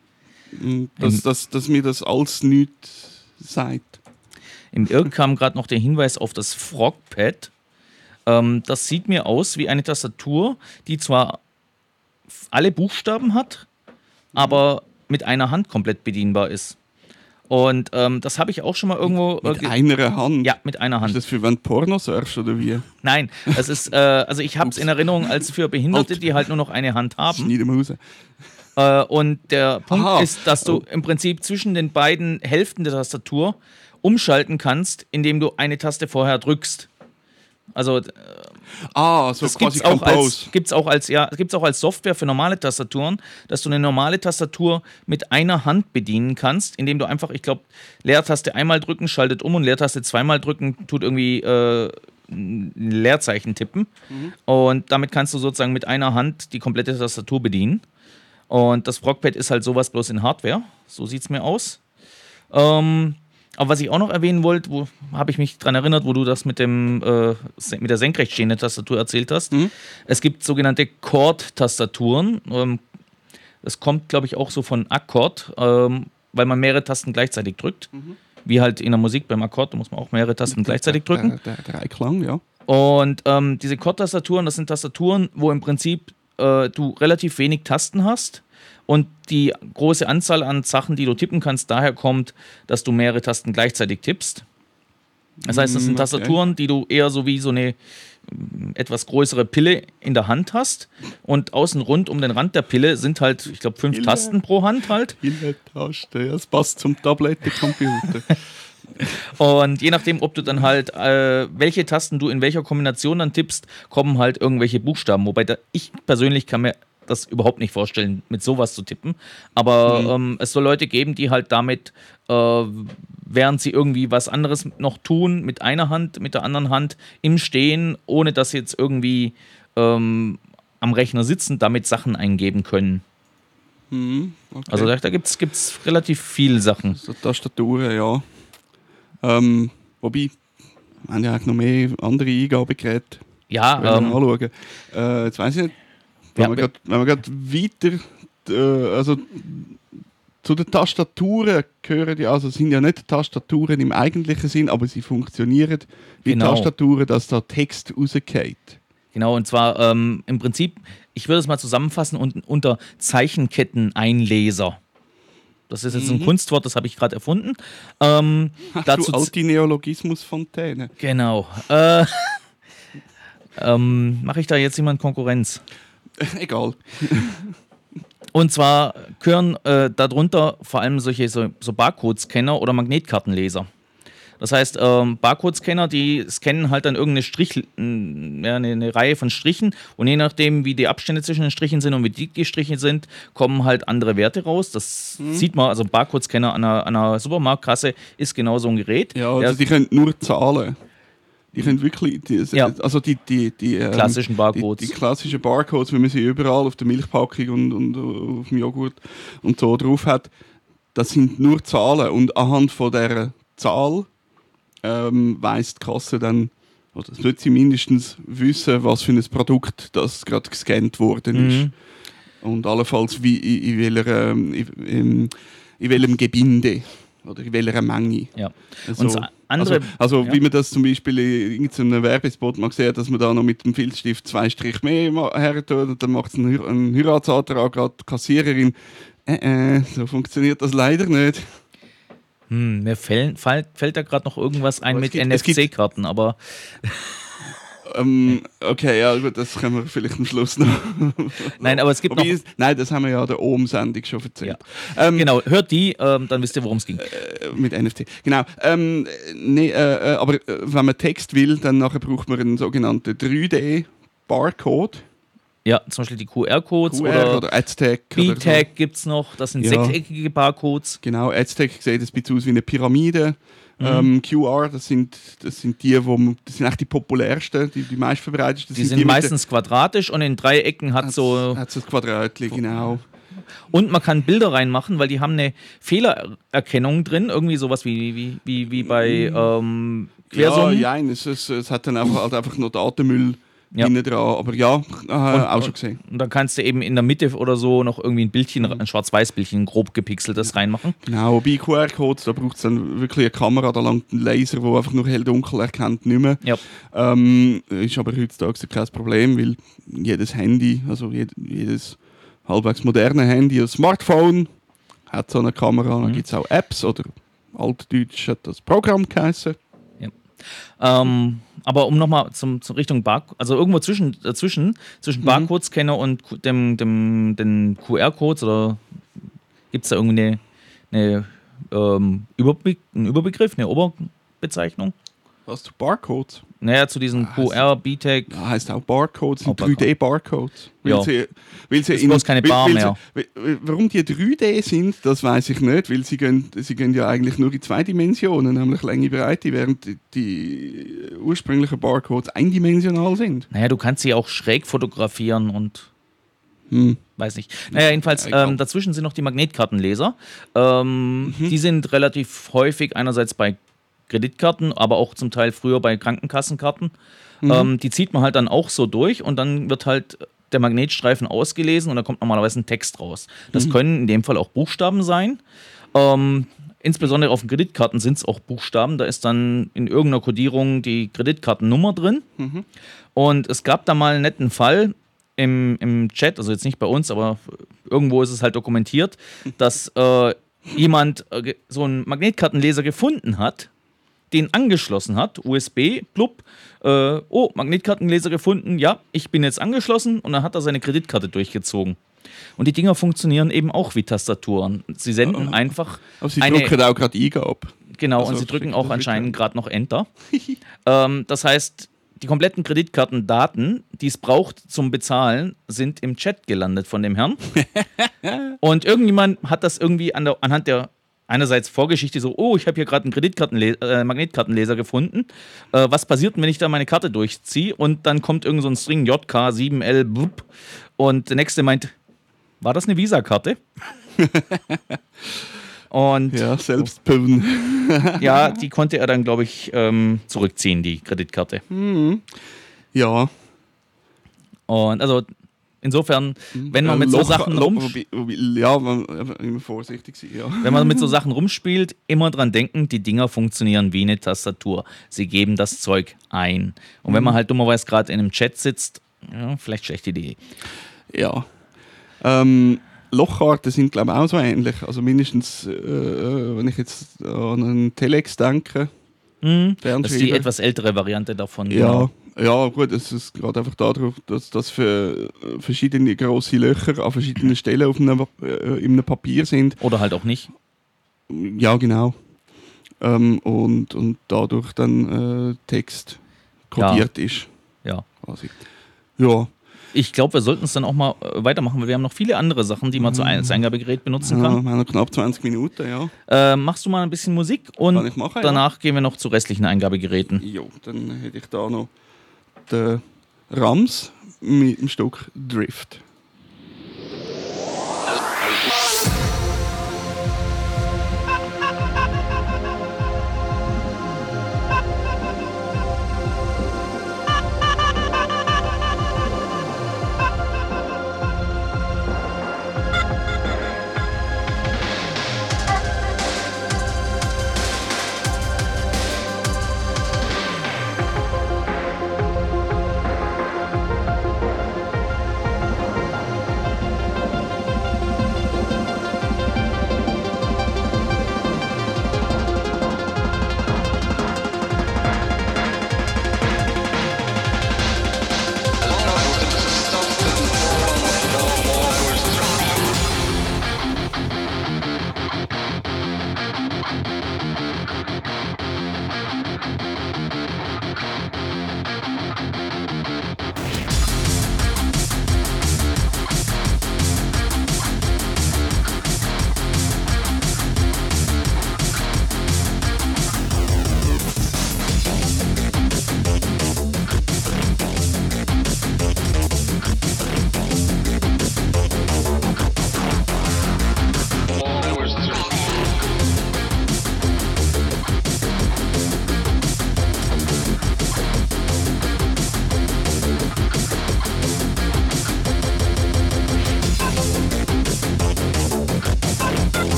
Dass mir das alles nichts sagt. Im Irk kam gerade noch der Hinweis auf das Frogpad. Das sieht mir aus wie eine Tastatur, die zwar alle Buchstaben hat, aber mit einer Hand komplett bedienbar ist. Und das habe ich auch schon mal irgendwo... Mit einer Hand? Ja, mit einer Hand. Ist das für wenn du Porno surfst oder wie? Nein, das ist, also ich habe es in Erinnerung als für Behinderte, die halt nur noch eine Hand haben. Schneide mal raus. Und der Punkt ist, dass du im Prinzip zwischen den beiden Hälften der Tastatur umschalten kannst, indem du eine Taste vorher drückst. Also so das quasi gibt's auch als Software für normale Tastaturen, dass du eine normale Tastatur mit einer Hand bedienen kannst, indem du einfach, ich glaube, Leertaste einmal drücken, schaltet um und Leertaste zweimal drücken, tut irgendwie ein Leerzeichen tippen. Und damit kannst du sozusagen mit einer Hand die komplette Tastatur bedienen. Und das Frogpad ist halt sowas bloß in Hardware. So sieht es mir aus. Aber was ich auch noch erwähnen wollte, wo habe ich mich dran erinnert, wo du das mit der senkrecht stehenden Tastatur erzählt hast. Es gibt sogenannte Chord-Tastaturen. Das kommt, glaube ich, auch so von Akkord, weil man mehrere Tasten gleichzeitig drückt. Wie halt in der Musik beim Akkord, da muss man auch mehrere Tasten gleichzeitig drücken. Der Dreiklang, ja. Und diese Chord-Tastaturen, das sind Tastaturen, wo im Prinzip du relativ wenig Tasten hast und die große Anzahl an Sachen, die du tippen kannst, daher kommt, dass du mehrere Tasten gleichzeitig tippst. Das heißt, das sind Tastaturen, die du eher so wie so eine etwas größere Pille in der Hand hast und außen rund um den Rand der Pille sind halt, ich glaube, 5 Tasten pro Hand halt. Taste, ja, das passt zum Tablettencomputer. Und je nachdem, ob du dann halt, welche Tasten du in welcher Kombination dann tippst, kommen halt irgendwelche Buchstaben. Wobei ich persönlich kann mir das überhaupt nicht vorstellen, mit sowas zu tippen. Aber es soll Leute geben, die halt damit, während sie irgendwie was anderes noch tun, mit einer Hand, mit der anderen Hand im Stehen, ohne dass sie jetzt irgendwie am Rechner sitzen, damit Sachen eingeben können. Okay. Also da gibt's relativ viele Sachen. So Tastaturen, ja. Wobei, wir haben ja eigentlich noch mehr andere Eingabegeräte. Ja, anschauen. Jetzt weiss ich nicht, wenn wir gerade weiter, also zu den Tastaturen gehören ja, also sind ja nicht Tastaturen im eigentlichen Sinn, aber sie funktionieren wie Tastaturen, dass da Text rausgeht. Genau, und zwar im Prinzip, ich würde es mal zusammenfassen unter Zeichenketteneinleser. Das ist jetzt ein Kunstwort, das habe ich gerade erfunden. Dazu alte Neologismusfontäne. Genau. Mache ich da jetzt jemand Konkurrenz? Egal. Und zwar gehören darunter vor allem solche so Barcode-Scanner oder Magnetkartenleser. Das heißt, Barcode-Scanner, die scannen halt dann eine Reihe von Strichen und je nachdem, wie die Abstände zwischen den Strichen sind und wie dick die Striche sind, kommen halt andere Werte raus. Das sieht man, also Barcode-Scanner an einer Supermarktkasse ist genau so ein Gerät. Ja, also die können nur Zahlen. Die können wirklich, also die klassischen Barcodes. Die klassischen Barcodes, wie man sie überall auf der Milchpackung und auf dem Joghurt und so drauf hat, das sind nur Zahlen und anhand von dieser Zahl weiss die Kasse dann, oder sollte sie mindestens wissen, was für ein Produkt das gerade gescannt worden ist. Und allenfalls wie in welchem Gebinde oder in welcher Menge. Ja. Also, wie man das zum Beispiel in irgendeinem Werbespot mal gesehen hat, dass man da noch mit dem Filzstift 2 Strich mehr her tut und dann macht es einen Heiratsantrag an die Kassiererin. So funktioniert das leider nicht. Mir fällt da gerade noch irgendwas ein mit NFC-Karten, aber... Okay, ja, gut, das können wir vielleicht am Schluss noch. Nein, aber es gibt Nein, das haben wir ja in der OM-Sendung schon erzählt. Ja. Genau, hört die, dann wisst ihr, worum es ging. Mit NFT. Genau. Aber wenn man Text will, dann nachher braucht man einen sogenannten 3D-Barcode. Ja, zum Beispiel die QR-Codes oder Aztec. BTAG gibt es noch, das sind sechseckige Barcodes. Genau, Aztec sieht ein bisschen aus wie eine Pyramide. QR, das sind das sind eigentlich die populärsten, die meistverbreitetsten. Die sind meistens quadratisch und in 3 Ecken hat so das Quadratli, genau. Und man kann Bilder reinmachen, weil die haben eine Fehlererkennung drin, irgendwie sowas wie bei Quersummen. Ja, es hat dann einfach nur Datenmüll innen dran, aber auch schon gesehen. Und dann kannst du eben in der Mitte oder so noch irgendwie ein Bildchen, ein Schwarz-Weiß-Bildchen, ein grob gepixeltes reinmachen. Genau, bei QR-Codes, da braucht es dann wirklich eine Kamera, da langt ein Laser, der einfach nur hell-dunkel erkennt, nicht mehr. Ja. Ist aber heutzutage kein Problem, weil jedes Handy, also jedes halbwegs moderne Handy, ein Smartphone, hat so eine Kamera. Dann gibt es auch Apps oder altdeutsch hat das Programm geheißen. Ja. Aber um nochmal zum Richtung Barcode, also irgendwo zwischen Barcode-Scanner und den QR-Codes, oder gibt es da irgendwie einen Überbegriff, eine Oberbezeichnung? Was, zu Barcodes? Naja, zu diesen QR, BTAG. Ja, heißt auch Barcodes, sind 3D-Barcodes. Ja. Das ist bloß keine Bar mehr. Warum die 3D sind, das weiß ich nicht, weil sie gehen ja eigentlich nur in 2 Dimensionen, nämlich Länge, Breite, während die ursprünglichen Barcodes eindimensional sind. Naja, du kannst sie auch schräg fotografieren und... Weiß nicht. Naja, jedenfalls, dazwischen sind noch die Magnetkartenleser. Die sind relativ häufig einerseits bei Kreditkarten, aber auch zum Teil früher bei Krankenkassenkarten. Die zieht man halt dann auch so durch und dann wird halt der Magnetstreifen ausgelesen und da kommt normalerweise ein Text raus. Das können in dem Fall auch Buchstaben sein. Insbesondere auf den Kreditkarten sind es auch Buchstaben. Da ist dann in irgendeiner Kodierung die Kreditkartennummer drin. Und es gab da mal einen netten Fall im Chat, also jetzt nicht bei uns, aber irgendwo ist es halt dokumentiert, dass jemand so einen Magnetkartenleser gefunden hat, den angeschlossen hat, USB, blub, Magnetkartenleser gefunden, ja, ich bin jetzt angeschlossen und dann hat er seine Kreditkarte durchgezogen. Und die Dinger funktionieren eben auch wie Tastaturen. Sie senden einfach Aber sie drücken auch gerade Eingabe. Genau, Also und sie drücken auch anscheinend wirklich. gerade noch Enter. Das heißt, die kompletten Kreditkartendaten, die es braucht zum Bezahlen, sind im Chat gelandet von dem Herrn. Und irgendjemand hat das irgendwie anhand der einerseits Vorgeschichte so, ich habe hier gerade einen Magnetkartenleser gefunden. Was passiert, wenn ich da meine Karte durchziehe? Und dann kommt irgend so ein String JK7L blub, und der nächste meint, war das eine Visa-Karte? Und Ja, selbst pöven. ja, die konnte er dann, glaube ich, zurückziehen, die Kreditkarte. Ja. Und also insofern, wenn man mit so Sachen Ja, man immer vorsichtig sein, ja. wenn man mit so Sachen rumspielt, immer dran denken, die Dinger funktionieren wie eine Tastatur. Sie geben das Zeug ein. Und wenn man halt dummerweise gerade in einem Chat sitzt, ja, vielleicht schlechte Idee. Ja. Lochkarten sind, glaube ich, auch so ähnlich. Also mindestens, wenn ich jetzt an einen Telex denke. Das ist die etwas ältere Variante davon. Ja, ja, gut, es ist gerade einfach darauf, dass das für verschiedene grosse Löcher an verschiedenen Stellen in einem Papier sind. Oder halt auch nicht. Ja, genau. Und dadurch dann Text kodiert ist. Ja. Quasi. Ja. Ich glaube, wir sollten es dann auch mal weitermachen, weil wir haben noch viele andere Sachen, die man als Eingabegerät benutzen Ja, kann. wir haben noch knapp 20 Minuten, ja. Machst du mal ein bisschen Musik und Kann ich machen, danach gehen wir noch zu restlichen Eingabegeräten. Jo, dann hätte ich da noch den Rams mit dem Stück Drift.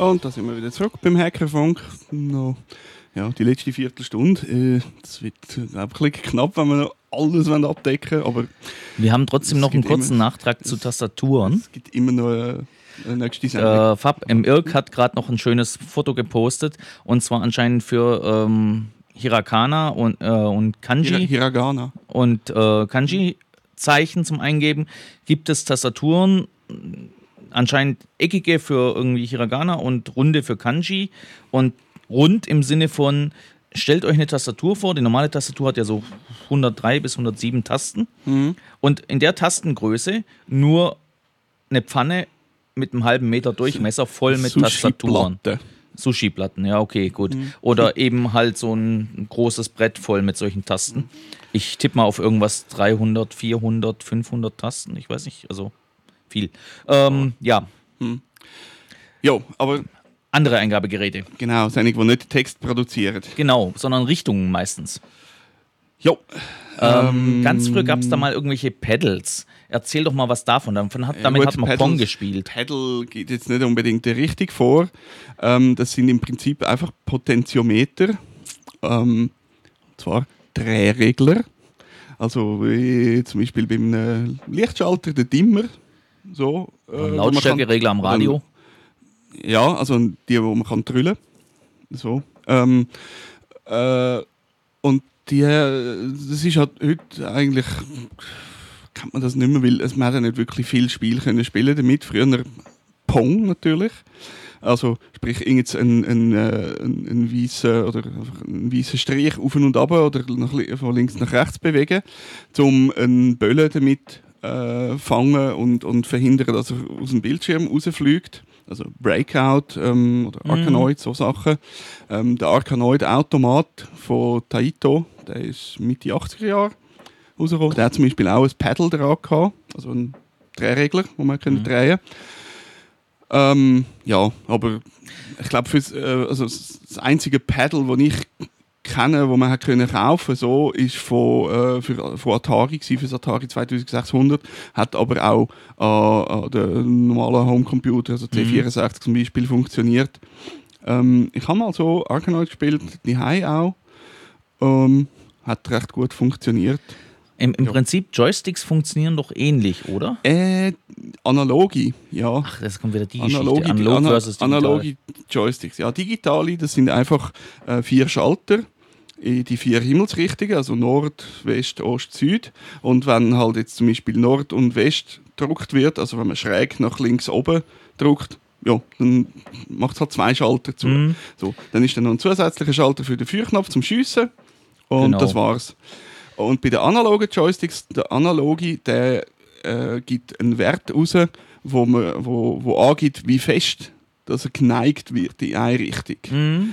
Und da sind wir wieder zurück beim Hackerfunk. No. Ja, die letzte Viertelstunde. Das wird ein bisschen knapp, wenn wir noch alles abdecken wollen. Aber wir haben trotzdem noch einen kurzen Nachtrag zu Tastaturen. Es gibt immer noch eine nächste Sendung. Fab M. Irk hat gerade noch ein schönes Foto gepostet. Und zwar anscheinend für Hiragana und Kanji. Hiragana. Und Kanji-Zeichen zum Eingeben. Gibt es Tastaturen, anscheinend eckige für irgendwie Hiragana und runde für Kanji. Und rund im Sinne von, stellt euch eine Tastatur vor, die normale Tastatur hat ja so 103 bis 107 Tasten. Und in der Tastengröße nur eine Pfanne mit einem halben Meter Durchmesser voll mit Tastaturen. Sushi-Platten, ja, okay, gut. Oder eben halt so ein großes Brett voll mit solchen Tasten. Ich tippe mal auf irgendwas 300, 400, 500 Tasten, ich weiß nicht, also viel. Ja. Jo, aber andere Eingabegeräte. genau, solche, die nicht Text produzieren. Genau, sondern Richtungen meistens. Jo. Ganz früh gab es da mal irgendwelche Pedals. Erzähl doch mal was davon. Damit hat man Pong gespielt. Pedal geht jetzt nicht unbedingt richtig vor. Das sind im Prinzip einfach Potentiometer. Und zwar Drehregler. Also wie zum Beispiel beim Lichtschalter, der Dimmer. So, Lautstärkeregler am Radio. Ja, also die, wo man kann drüllen. So. Und das ist halt heute eigentlich, kennt man das nicht mehr, weil man hat ja nicht wirklich viel Spiel können spielen damit. Früher Pong natürlich. Also sprich ein weißer oder ein weißer Strich auf und ab oder von links nach rechts bewegen, um einen Böllen damit fangen und verhindern, dass er aus dem Bildschirm rausfliegt. Also Breakout oder Arkanoid, so Sachen. Der Arkanoid-Automat von Taito, der ist Mitte 80er Jahre rausgekommen. Der hat zum Beispiel auch ein Pedal dran gehabt, also einen Drehregler, den man drehen kann. Ja, aber ich glaube, also das einzige Pedal, das ich kenne, das man hat können kaufen, so ist von Atari gewesen, für das Atari 2600, hat aber auch an den normalen Homecomputer, also C64 zum Beispiel, funktioniert. Ich habe mal so Arkanoid gespielt, die auch. Hat recht gut funktioniert. Im Prinzip, Joysticks funktionieren doch ähnlich, oder? Analogi, ja. Ach, das kommt wieder die Geschichte. Analog versus digital. Analogi Joysticks. Ja, digitale, das sind einfach 4 Schalter in die 4 Himmelsrichtungen, also Nord, West, Ost, Süd. Und wenn halt jetzt zum Beispiel Nord und West gedruckt wird, also wenn man schräg nach links oben drückt, ja, dann macht es halt 2 Schalter zu. So, dann ist dann noch ein zusätzlicher Schalter für den Feuerknopf zum Schiessen und das war's. Und bei den analogen Joysticks, der Analogi, der gibt einen Wert raus, wo angibt, wie fest dass er geneigt wird in eine Richtung.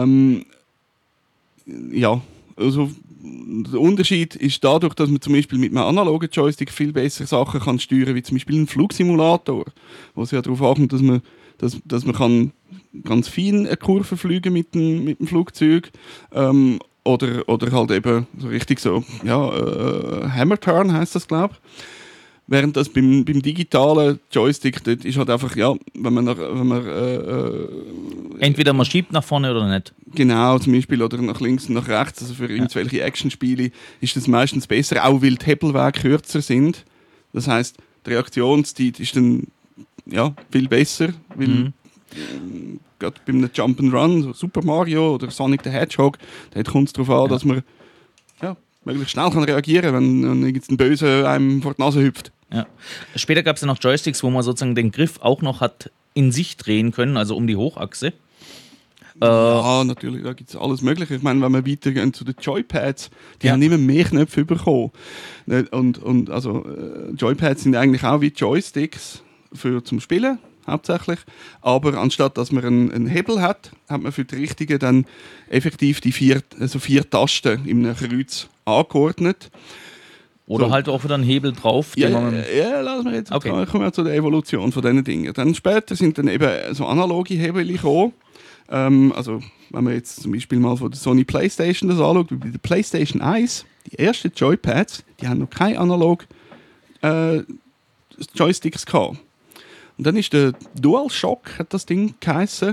Ja, also der Unterschied ist dadurch, dass man zum Beispiel mit einem analogen Joystick viel bessere Sachen kann steuern, wie zum Beispiel einen Flugsimulator, wo es ja darauf ankommt, dass man kann ganz fein eine Kurve fliegen mit dem Flugzeug oder halt eben so richtig so, ja, Hammer Turn heisst das, glaube ich. Während das beim digitalen Joystick, dort ist halt einfach, ja, wenn man entweder man schiebt nach vorne oder nicht. Genau, zum Beispiel, oder nach links und nach rechts, also für irgendwelche Actionspiele ist das meistens besser, auch weil die Hebelwege kürzer sind. Das heisst, die Reaktionszeit ist dann ja, viel besser, weil gerade bei einem Jump'n'Run, so Super Mario oder Sonic the Hedgehog, da kommt es darauf an, dass man ja, möglichst schnell kann reagieren kann, wenn ein Böse einem vor die Nase hüpft. Ja. Später gab es ja noch Joysticks, wo man sozusagen den Griff auch noch hat in sich drehen können, also um die Hochachse. Ja, natürlich, da gibt es alles Mögliche. Ich meine, wenn wir weitergehen zu den Joypads, die haben immer mehr Knöpfe bekommen. Und also Joypads sind eigentlich auch wie Joysticks zum Spielen, hauptsächlich. Aber anstatt dass man einen Hebel hat man für die richtigen dann effektiv die 4 Tasten in einem Kreuz angeordnet. Oder so. halt auch wieder einen Hebel drauf. Lassen wir jetzt. Okay. Kommen wir zu der Evolution von diesen Dingen. Dann später sind dann eben so analoge Hebel gekommen. Also wenn man jetzt zum Beispiel mal von der Sony Playstation das anschaut, wie bei der Playstation 1, die ersten Joypads, die haben noch keine analog Joysticks gehabt. Und dann ist der DualShock, hat das Ding geheissen.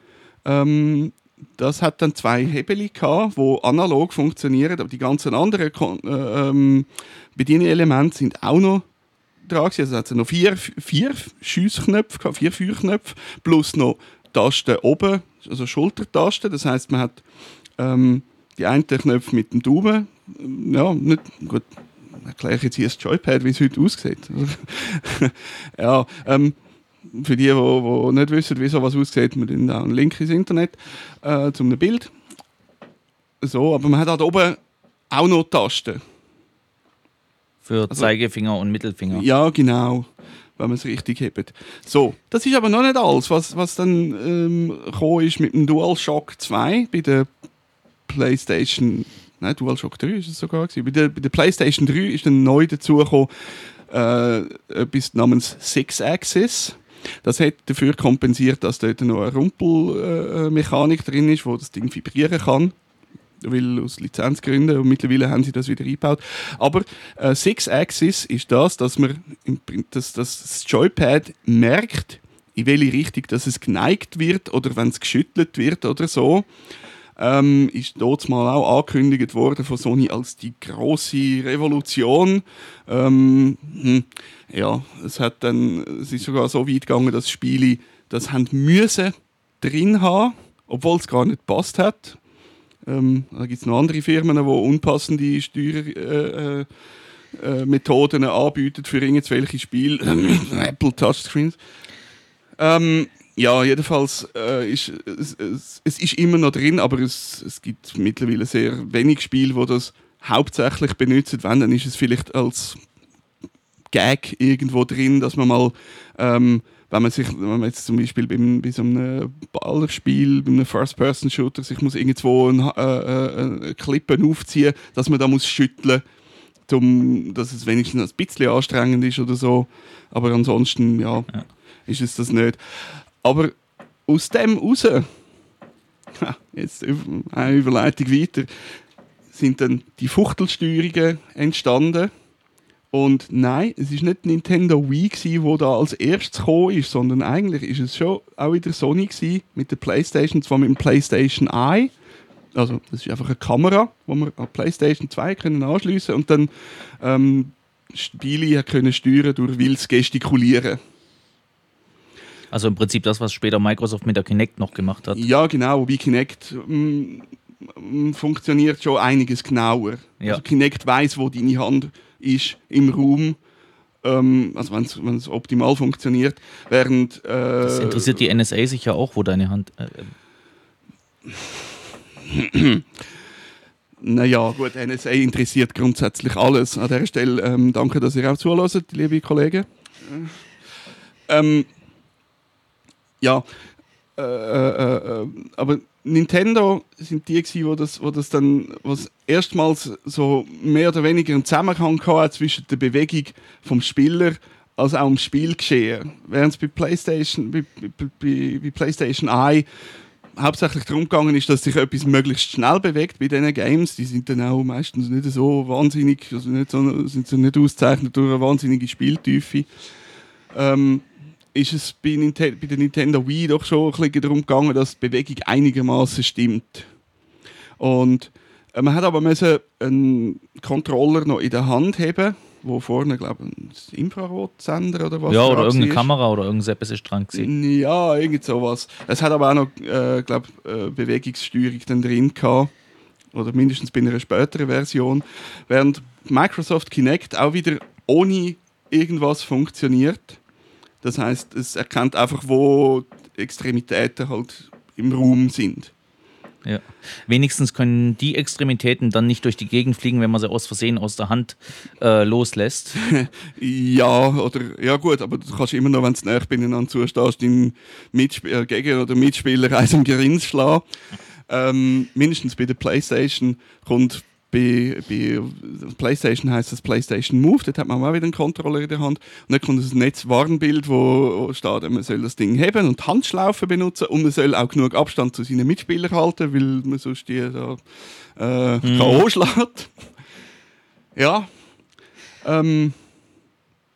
Das hat dann 2 Hebel gehabt, die analog funktionieren, aber die ganzen anderen Bedienelemente sind auch noch dran gewesen. Also hat es noch 4 Schiessknöpfe gehabt, 4 Feuerknöpfe, plus noch Tasten oben, also Schultertasten. Das heisst, man hat die einen Knöpfe mit dem Daumen, ja, nicht gut. Erkläre ich jetzt hier das Joypad, wie es heute aussieht. Ja, für die nicht wissen, wie sowas aussieht, wir tun da einen Link ins Internet zu einem Bild. So, aber man hat halt oben auch noch Tasten. Für Zeigefinger und Mittelfinger. Ja, genau, wenn man es richtig hebt. So, das ist aber noch nicht alles, was dann gekommen ist mit dem DualShock 2 bei der PlayStation. Nein, DualShock 3 ist es sogar gewesen. Bei der PlayStation 3 ist dann neu dazugekommen etwas namens Six-Axis. Das hat dafür kompensiert, dass dort noch eine Rumpelmechanik drin ist, wo das Ding vibrieren kann. Weil aus Lizenzgründen, und mittlerweile haben sie das wieder eingebaut. Aber Six-Axis ist dass das Joypad merkt, in welche Richtung dass es geneigt wird oder wenn es geschüttelt wird oder so. Ist dort mal auch angekündigt worden von Sony als die grosse Revolution. Ja, es ist sogar so weit gegangen, dass Spiele das haben müssen drin haben, obwohl es gar nicht gepasst hat. Da gibt es noch andere Firmen, die unpassende Steuermethoden anbieten für irgendwelche Spiele. Apple Touchscreens. Ja, jedenfalls es ist immer noch drin, aber es gibt mittlerweile sehr wenig Spiele, die das hauptsächlich benutzen. Dann ist es vielleicht als Gag irgendwo drin, dass man mal, wenn man jetzt zum Beispiel bei so einem Ballerspiel, bei einem First-Person-Shooter sich muss irgendwo eine Klippe aufziehen, dass man da muss schütteln, dass es wenigstens ein bisschen anstrengend ist oder so. Aber ansonsten, ja. Ist es das nicht. Aber aus dem raus, jetzt eine Überleitung weiter, sind dann die Fuchtelsteuerungen entstanden. Und nein, es war nicht Nintendo Wii, wo da als erstes gekommen ist, sondern eigentlich ist es schon auch wieder Sony mit der PlayStation, zwar mit dem PlayStation Eye. Also das ist einfach eine Kamera, die wir an PlayStation 2 können anschliessen und dann Spiele können steuern durch wildes Gestikulieren. Also im Prinzip das, was später Microsoft mit der Kinect noch gemacht hat. Ja, genau. Wobei Kinect funktioniert schon einiges genauer. Ja. Also Kinect weiss, wo deine Hand ist im Raum. Also wenn es optimal funktioniert. Während, das interessiert die NSA sicher auch, wo deine Hand... Naja, gut, NSA interessiert grundsätzlich alles. An dieser Stelle danke, dass ihr auch zuhört, liebe Kollegen. Ja, aber Nintendo sind die gewesen, wo das dann erstmals so mehr oder weniger einen Zusammenhang hatte zwischen der Bewegung vom Spieler als auch im Spielgeschehen. Während es bei PlayStation Eye hauptsächlich darum gegangen ist, dass sich etwas möglichst schnell bewegt bei diesen Games. Die sind dann auch meistens nicht so wahnsinnig, also sind so nicht ausgezeichnet durch eine wahnsinnige Spieltiefe. Ist es bei der Nintendo Wii doch schon ein bisschen darum gegangen, dass die Bewegung einigermaßen stimmt. Und man hat aber einen Controller noch in der Hand haben, wo vorne, glaube ich, ein Infrarotsender oder was. Ja, oder irgendeine Kamera oder irgendetwas ist dran gewesen. Ja, irgend sowas. Es hat aber auch noch, glaube Bewegungssteuerung dann drin gehabt. Oder mindestens bei einer späteren Version. Während Microsoft Kinect auch wieder ohne irgendwas funktioniert. Das heisst, es erkennt einfach, wo die Extremitäten halt im Raum sind. Ja. Wenigstens können die Extremitäten dann nicht durch die Gegend fliegen, wenn man sie aus Versehen aus der Hand loslässt. Ja, gut, aber du kannst immer noch, wenn du näher beieinander zustehst, deinen Gegner oder Mitspieler eins am Gerinns schlagen. Mindestens bei der PlayStation kommt bei PlayStation heisst das PlayStation Move, dort hat man auch wieder einen Controller in der Hand. Und dann kommt ein Netzwarnbild, wo steht, man soll das Ding heben und Handschlaufen benutzen und man soll auch genug Abstand zu seinen Mitspielern halten, weil man sonst die da K.O. schlägt. Ja.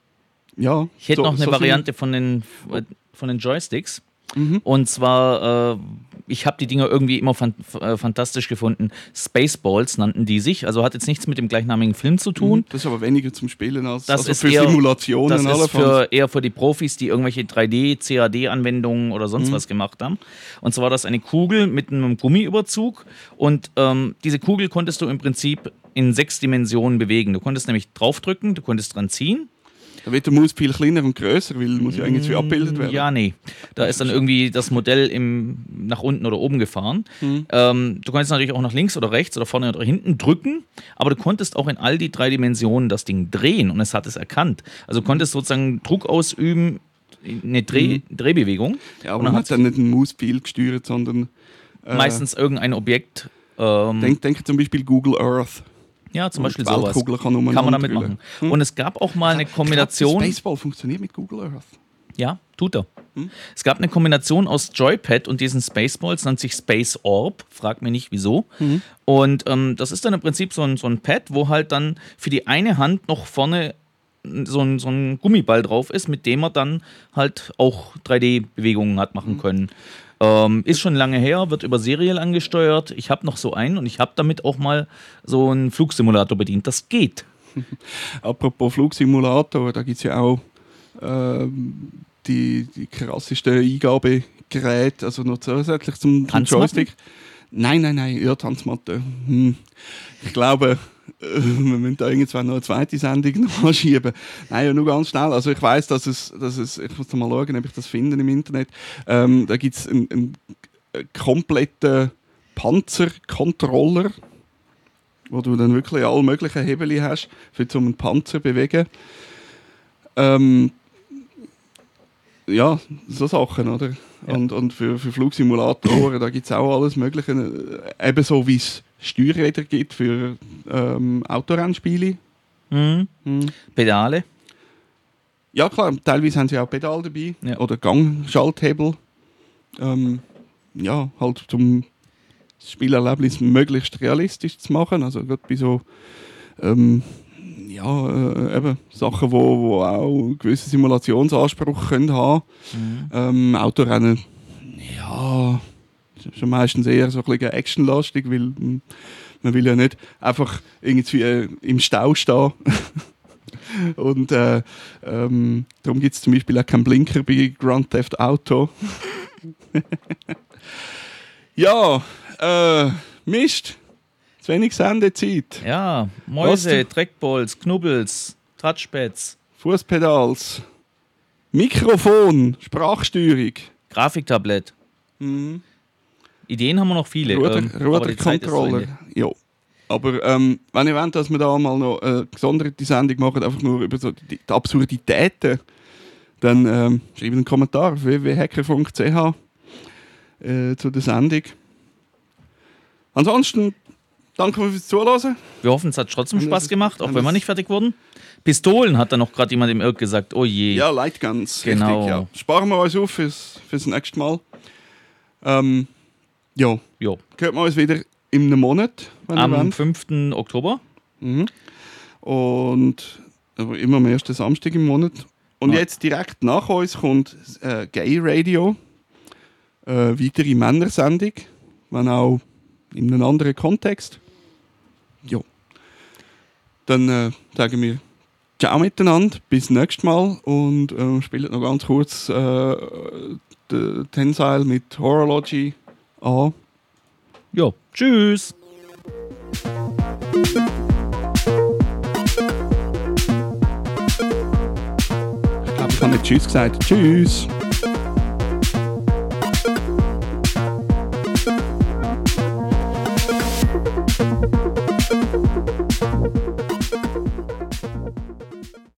Ja, Ich hätte noch eine so Variante von den Joysticks. Und zwar, ich habe die Dinger irgendwie immer fantastisch gefunden. Spaceballs nannten die sich. Also hat jetzt nichts mit dem gleichnamigen Film zu tun. Das ist aber weniger zum Spielen als Das also ist für eher, Simulationen. Das ist eher für die Profis, die irgendwelche 3D, CAD-Anwendungen oder sonst was gemacht haben. Und zwar war das eine Kugel mit einem Gummiüberzug. Und diese Kugel konntest du im Prinzip in 6 Dimensionen bewegen. Du konntest nämlich draufdrücken, du konntest dran ziehen. Da wird der Maus viel kleiner und größer, weil muss ja irgendwie abgebildet werden. Ja, nee. Da ist dann irgendwie das Modell nach unten oder oben gefahren. Du konntest natürlich auch nach links oder rechts oder vorne oder hinten drücken, aber du konntest auch in all die 3 Dimensionen das Ding drehen und es hat es erkannt. Also du konntest sozusagen Druck ausüben, eine Drehbewegung. Ja, aber man hat dann nicht einen Mauspfeil gesteuert, sondern meistens irgendein Objekt. Denke zum Beispiel Google Earth. Ja, zum Beispiel die sowas. Kann man damit machen. Und es gab auch mal eine Kombination. Baseball funktioniert mit Google Earth. Ja, tut er. Es gab eine Kombination aus Joypad und diesen Spaceballs, nennt sich Space Orb. Frag mich nicht, wieso. Und das ist dann im Prinzip so ein Pad, wo halt dann für die eine Hand noch vorne so ein Gummiball drauf ist, mit dem man dann halt auch 3D-Bewegungen hat machen können. Ist schon lange her, wird über Serial angesteuert. Ich habe noch so einen und ich habe damit auch mal so einen Flugsimulator bedient. Das geht. Apropos Flugsimulator, da gibt es ja auch die krassesten Eingabegeräte, also noch zusätzlich zum Joystick. Nein, ja, Tanzmatte. Ich glaube, wir müssen da irgendwann noch eine zweite Sendung anschieben. Nein, ja, nur ganz schnell. Also ich weiss, dass es ich muss mal schauen, ob ich das finde im Internet. Da gibt es einen kompletten Panzercontroller, wo du dann wirklich alle möglichen Hebel hast, für so einen Panzer zu bewegen. Ja, so Sachen, oder? Ja. Und für Flugsimulatoren, da gibt es auch alles Mögliche. Ebenso wie es Steuerräder gibt für Autorennspiele. Pedale. Ja klar, teilweise haben sie auch Pedale dabei. Ja. Oder Gangschalthebel. Ja, halt zum Spielerlebnis möglichst realistisch zu machen. Also gerade bei so eben Sachen, wo auch einen gewissen Simulationsanspruch können haben. Autorennen, ja, schon meistens eher so ein bisschen actionlastig, weil man will ja nicht einfach irgendwie im Stau stehen. Und darum gibt es zum Beispiel auch keinen Blinker bei Grand Theft Auto. Ja, Mist. Zu wenig Sendezeit. Ja, Mäuse, Trackballs, Knubbels, Touchpads, Fußpedals, Mikrofon, Sprachsteuerung, Grafiktablett. Ideen haben wir noch viele. Rudercontroller. Ja. Aber wenn ihr wollt, dass wir da mal noch eine gesonderte Sendung machen, einfach nur über so die Absurditäten, dann schreibt einen Kommentar auf www.hacker.ch zu der Sendung. Ansonsten danke fürs Zuhören. Wir hoffen, es hat trotzdem Spaß gemacht, auch wenn wir nicht fertig wurden. Pistolen hat da noch gerade jemand im Irk gesagt. Oh je. Ja, Lightguns. Genau. Richtig, ja. Sparen wir uns auf fürs nächste Mal. Ja. Hört wir uns wieder in einem Monat. Am 5. Oktober. Und aber immer am ersten Samstag im Monat. Und jetzt direkt nach uns kommt Gay Radio. Weitere Männersendung. Wenn auch in einem anderen Kontext. Ja. Dann sagen wir ciao miteinander, bis nächstes Mal und spielt noch ganz kurz den Tensile mit Horology an. Ja, tschüss. Ich glaube, ich habe nicht Tschüss gesagt. Tschüss.